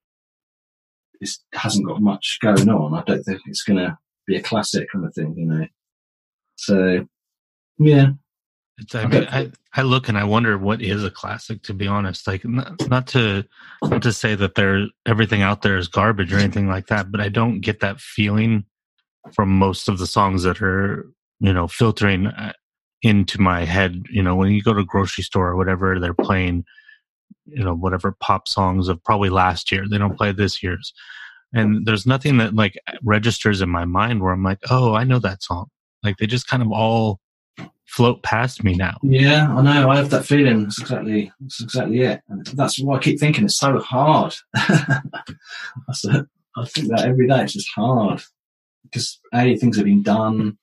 hasn't got much going on, I don't think it's going to be a classic kind of thing, you know. So, yeah. I look and I wonder what is a classic, to be honest. Like, not to say that everything out there is garbage or anything like that, but I don't get that feeling from most of the songs that are, you know, filtering into my head. You know, when you go to a grocery store or whatever, they're playing, you know, whatever pop songs of probably last year. They don't play this year's. And there's nothing that like registers in my mind where I'm like, oh, I know that song. Like, they just kind of all float past me now. Yeah, I know. I have that feeling. That's exactly it. And that's why I keep thinking it's so hard. I think that every day. It's just hard because things have been done.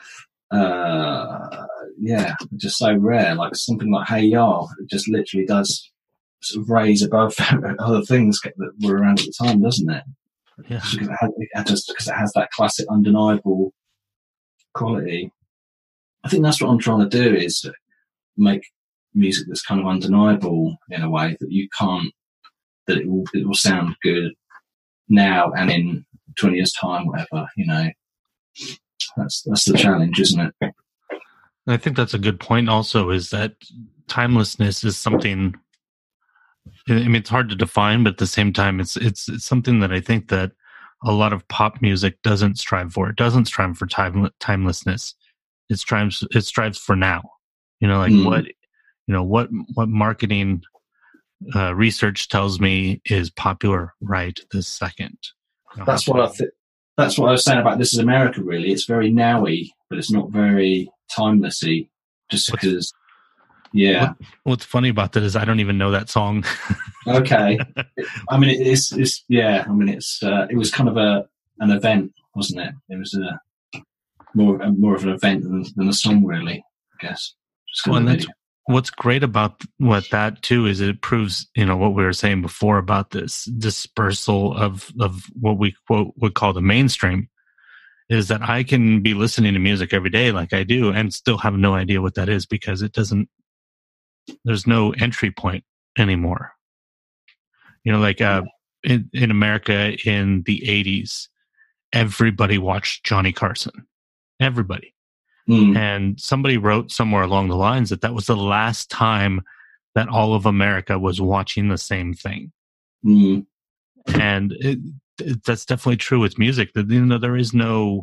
Just so rare. Like something like Hey Ya, it just literally does sort of raise above other things that were around at the time, doesn't it? Yeah. Because it has that classic, undeniable quality. I think that's what I'm trying to do, is make music that's kind of undeniable in a way that you can't, that it will sound good now and in 20 years' time, whatever, you know. That's the challenge, isn't it? I think that's a good point also, is that timelessness is something, I mean, it's hard to define, but at the same time, it's something that I think that a lot of pop music doesn't strive for. It doesn't strive for timelessness. It strives for now. You know, like what marketing research tells me is popular right this second. You know, that's what I was saying about This Is America. Really, it's very nowy, but it's not very timelessy. Just because Yeah. What's funny about that is I don't even know that song. Okay. I mean, it's yeah. I mean, it was kind of an event, wasn't it? It was more of an event than a song, really. I guess. Just Well, kind and of that's what's great about what that too is it proves, what we were saying before about this dispersal of what we quote would call the mainstream, is that I can be listening to music every day like I do and still have no idea what that is because there's no entry point anymore. Like in America in the 80s, everybody watched Johnny Carson. Everybody. And somebody wrote somewhere along the lines that was the last time that all of America was watching the same thing. And that's definitely true with music. That there is no,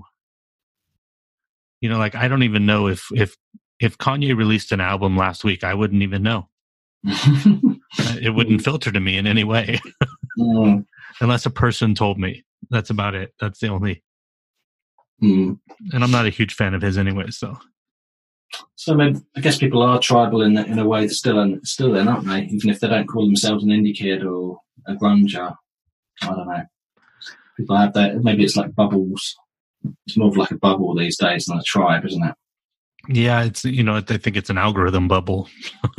like I don't even know if Kanye released an album last week, I wouldn't even know. It wouldn't filter to me in any way, unless a person told me. That's about it. That's the only. And I'm not a huge fan of his anyway. So I guess people are tribal in a way still then, aren't they? Even if they don't call themselves an indie kid or a grunger. I don't know. People have that. Maybe it's like bubbles. It's more of like a bubble these days than a tribe, isn't it? Yeah, it's I think it's an algorithm bubble.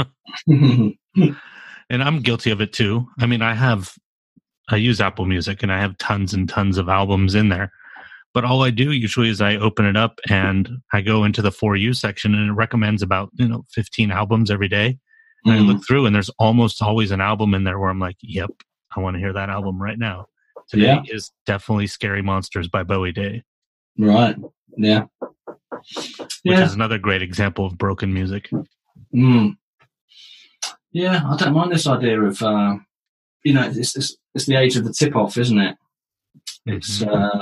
And I'm guilty of it too. I mean, I use Apple Music and I have tons and tons of albums in there. But all I do usually is I open it up and I go into the For You section and it recommends about 15 albums every day. And I look through and there's almost always an album in there where I'm like, yep, I want to hear that album right now. Today is definitely Scary Monsters by Bowie Day. Right. Yeah. Which is another great example of broken music. Yeah, I don't mind this idea of it's the age of the tip off, isn't it? It's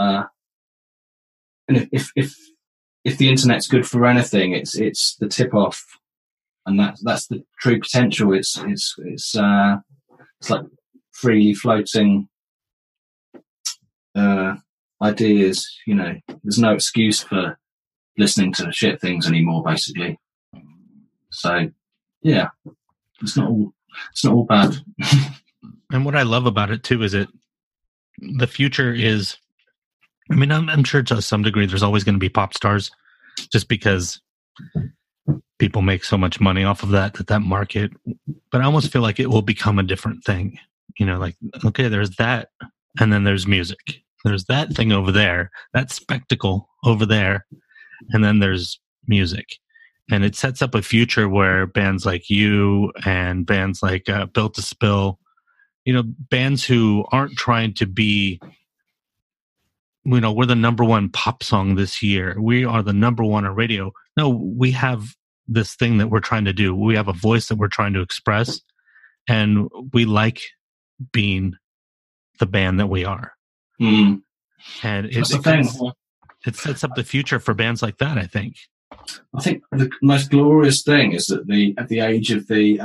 and if the internet's good for anything, it's the tip off, and that's the true potential. It's like freely floating ideas. There's no excuse for listening to shit things anymore, basically. So yeah, it's not all bad. And what I love about it too is the future is. I mean, I'm sure to some degree there's always going to be pop stars, just because people make so much money off of that market. But I almost feel like it will become a different thing. Like, okay, there's that, and then there's music. There's that thing over there, that spectacle over there, and then there's music. And it sets up a future where bands like you and bands like Built to Spill, bands who aren't trying to be, we're the number one pop song this year. We are the number one on radio. No, we have this thing that we're trying to do. We have a voice that we're trying to express, and we like being the band that we are. And it sets up the future for bands like that, I think. I think the most glorious thing is that at the age of the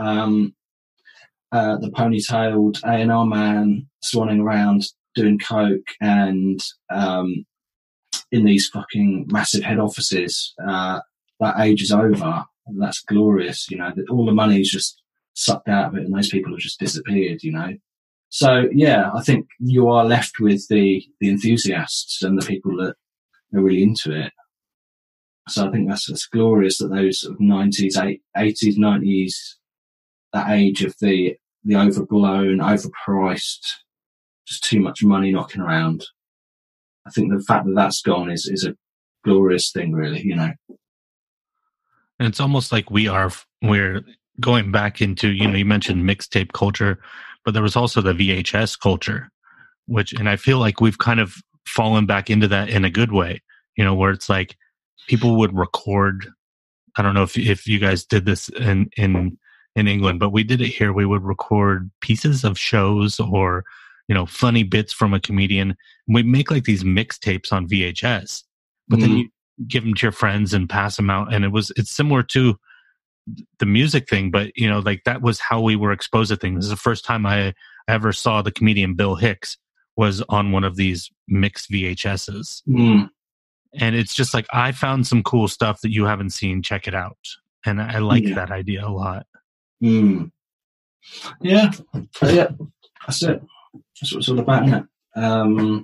ponytailed A&R man swanning around doing coke and in these fucking massive head offices, that age is over, and that's glorious. All the money's just sucked out of it, and those people have just disappeared. So yeah, I think you are left with the enthusiasts and the people that are really into it. So I think that's glorious that those 90s, 80s, 90s, that age of the overblown, overpriced, just too much money knocking around. I think the fact that that's gone is a glorious thing, really. And it's almost like we're going back into, you mentioned mixtape culture, but there was also the VHS culture, and I feel like we've kind of fallen back into that in a good way, where it's like people would record. I don't know if you guys did this in England, but we did it here. We would record pieces of shows or, funny bits from a comedian. We make like these mixtapes on VHS, but then you give them to your friends and pass them out. And it's similar to the music thing, but like that was how we were exposed to things. This is the first time I ever saw the comedian Bill Hicks was on one of these mixed VHSs. And it's just like, I found some cool stuff that you haven't seen. Check it out. And I like that idea a lot. Mm. Yeah, yeah, that's it. That's what it's all about, isn't it?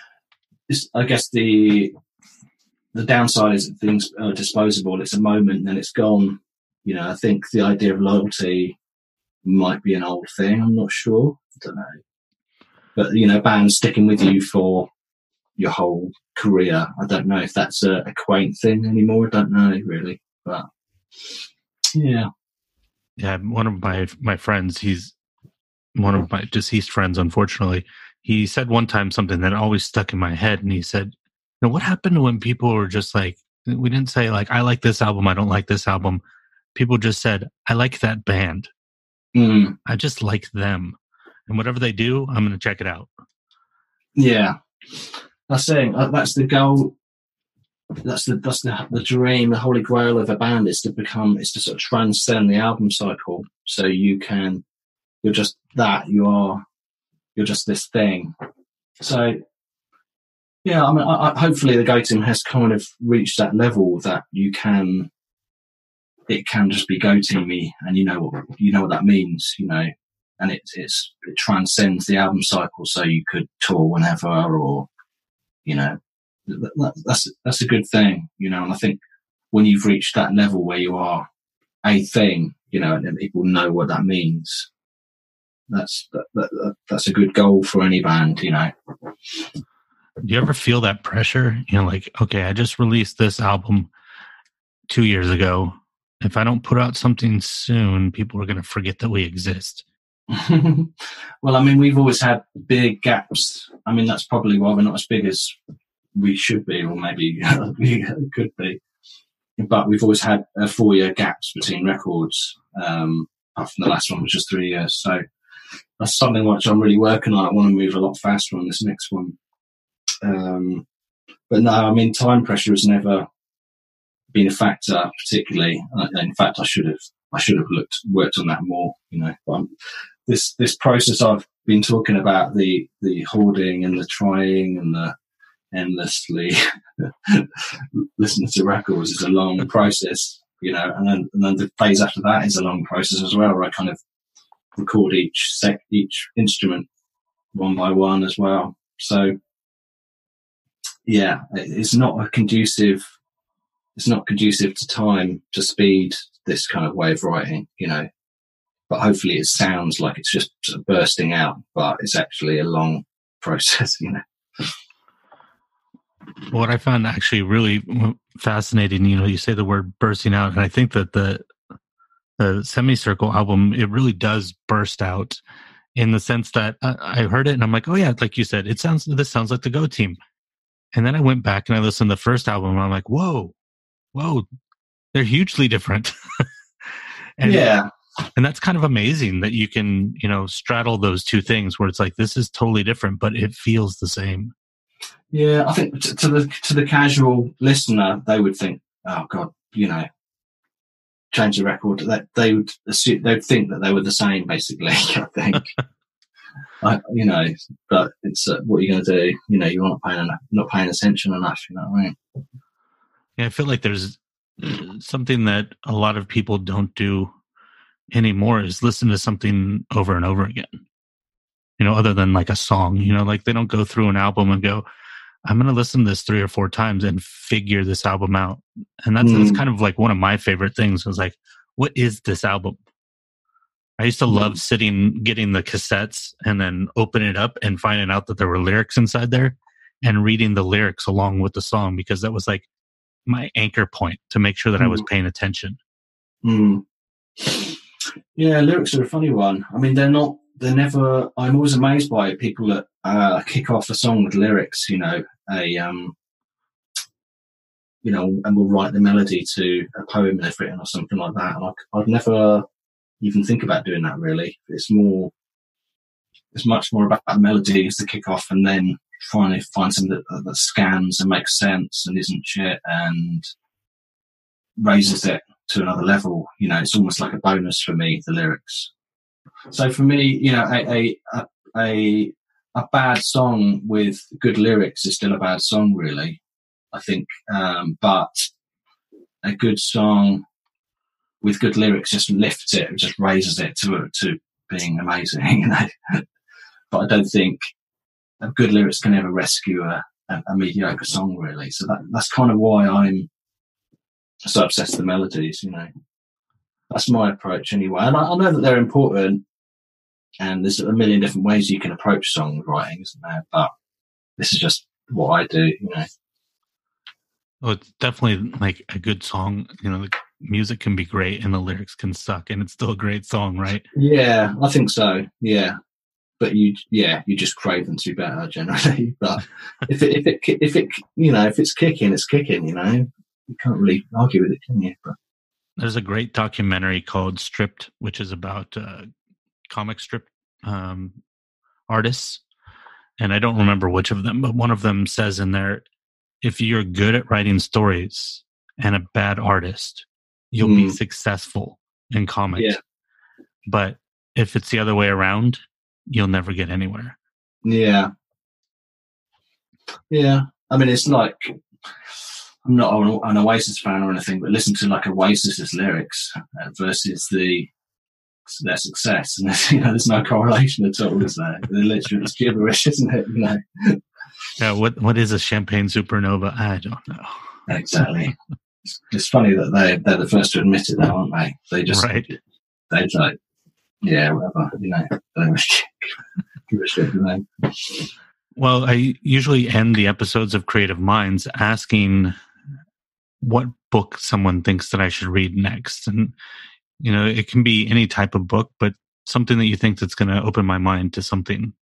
I guess the downside is that things are disposable. It's a moment, then it's gone. You know, I think the idea of loyalty might be an old thing. I'm not sure. I don't know. But, you know, bands sticking with you for your whole career, I don't know if that's a quaint thing anymore. I don't know, really. But, yeah. Yeah, one of my friends, he's one of my deceased friends, unfortunately. He said one time something that always stuck in my head, and he said, "You know, what happened when people were just like, we didn't say like, I like this album, I don't like this album. People just said, I like that band. Mm. I just like them. And whatever they do, I'm going to check it out." Yeah. That's saying that's the goal. That's the dream, the holy grail of a band is to sort of transcend the album cycle. So you're just that, you're just this thing. So, yeah, I mean, hopefully the Go Team has kind of reached that level that it can just be Go Teamy, and you know what that means, you know, and it transcends the album cycle. So you could tour whenever, or, you know, that's a good thing, you know. And I think when you've reached that level where you are a thing, you know, and people know what that means, that's a good goal for any band, you know. Do you ever feel that pressure? You know, like, okay, I just released this album 2 years ago. If I don't put out something soon, people are going to forget that we exist. Well, I mean, we've always had big gaps. I mean, that's probably why we're not as big as we should be, or maybe we could be. But we've always had 4-year gaps between records. Apart from the last one, which was 3 years. So that's something which I'm really working on. I want to move a lot faster on this next one. But no, I mean, time pressure has never been a factor, particularly. In fact, I should have worked on that more, you know. But this process I've been talking about, the hoarding and the trying and the endlessly listening to records, is a long process, you know. And then the phase after that is a long process as well, where I kind of record each instrument one by one as well. So yeah, it's not conducive to time, to speed, this kind of way of writing, you know. But hopefully it sounds like it's just sort of bursting out, but it's actually a long process, you know. What I found actually really fascinating, you know, you say the word bursting out, and I think that the Semicircle album, it really does burst out, in the sense that I heard it and I'm like, oh yeah, like you said, this sounds like the Go Team. And then I went back and I listened to the first album and I'm like, whoa, they're hugely different. And, yeah. And that's kind of amazing that you can, you know, straddle those two things where it's like, this is totally different, but it feels the same. Yeah, I think to the casual listener, they would think, oh God, you know, change the record. That they'd think that they were the same, basically. I think, you know, but it's what are you going to do? You know, you're not paying attention enough. You know what I mean? Yeah, I feel like there's something that a lot of people don't do anymore is listen to something over and over again. You know, other than like a song. You know, like they don't go through an album and go, I'm going to listen to this 3 or 4 times and figure this album out. And that's kind of like one of my favorite things. Was like, what is this album? I used to love getting the cassettes and then opening it up and finding out that there were lyrics inside there and reading the lyrics along with the song, because that was like my anchor point to make sure that I was paying attention. Yeah, lyrics are a funny one. I mean, they're never, I'm always amazed by people that kick off a song with lyrics, you know, you know, and will write the melody to a poem they've written or something like that. And I'd never even think about doing that, really. It's much more about the melody as the kick off, and then finally find something that scans and makes sense and isn't shit and raises it to another level. You know, it's almost like a bonus for me, the lyrics. So for me, you know, a bad song with good lyrics is still a bad song, really, I think. But a good song with good lyrics just lifts it, just raises it to being amazing, you know. But I don't think good lyrics can ever rescue a mediocre song, really. So that's kind of why I'm so obsessed with the melodies, you know. That's my approach anyway. And I know that they're important, and there's a million different ways you can approach songwriting, isn't there? But this is just what I do, you know. Well, it's definitely like a good song. You know, the music can be great and the lyrics can suck, and it's still a great song, right? Yeah, I think so. Yeah, but you just crave them to be better generally. But if it you know, if it's kicking, it's kicking. You know, you can't really argue with it, can you? But there's a great documentary called Stripped, which is about comic strip artists, and I don't remember which of them, but one of them says in there, if you're good at writing stories and a bad artist, you'll be successful in comics. Yeah. But if it's the other way around, you'll never get anywhere. Yeah. Yeah. I mean, it's like, I'm not an Oasis fan or anything, but listen to like Oasis's lyrics versus their success, and there's no correlation at all, is there? They're literally just gibberish, isn't it? You know. Yeah. What is a champagne supernova? I don't know. Exactly. It's funny that they're the first to admit it, though, aren't they? They just they're like, yeah, whatever, you know. Give a shit, you know. Well, I usually end the episodes of Creative Minds asking what book someone thinks that I should read next. And, you know, it can be any type of book, but something that you think that's going to open my mind to something.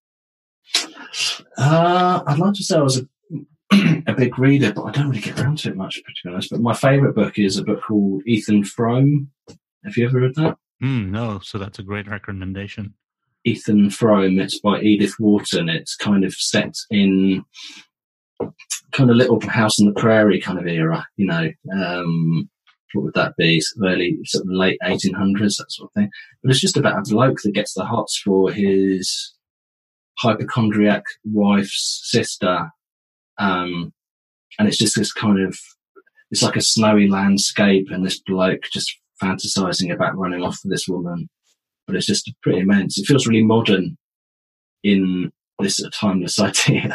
I'd like to say I was a big reader, but I don't really get around to it much, to be honest. But my favourite book is a book called Ethan Frome. Have you ever read that? No, so that's a great recommendation. Ethan Frome. It's by Edith Wharton. It's kind of set in kind of Little House on the Prairie kind of era, you know. What would that be? Early, sort of late 1800s, that sort of thing. But it's just about a bloke that gets the hots for his hypochondriac wife's sister. And it's just this kind of, it's like a snowy landscape and this bloke just fantasizing about running off with this woman. But it's just pretty immense. It feels really modern in this timeless idea.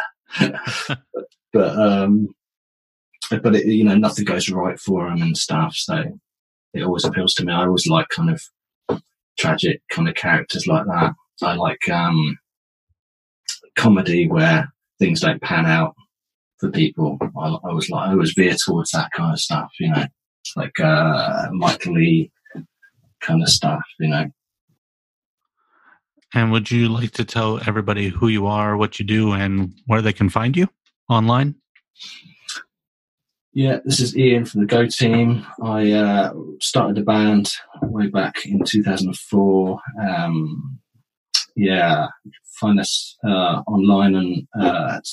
But it, you know, nothing goes right for him and stuff. So it always appeals to me. I always like kind of tragic kind of characters like that. I like comedy where things don't pan out for people. I always veer towards that kind of stuff, you know, like Michael Lee kind of stuff, you know. And would you like to tell everybody who you are, what you do, and where they can find you online? Yeah, this is Ian from the Go Team. I started a band way back in 2004. Yeah, find us online and at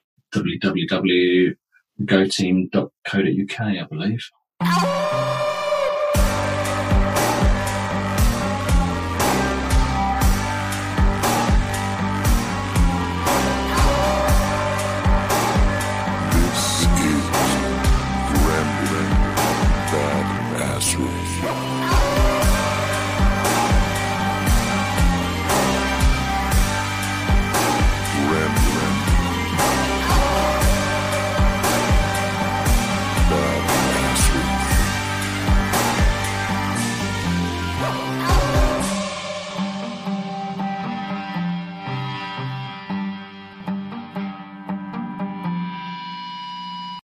www.goteam.co.uk, I believe. Rambling Bad Ass.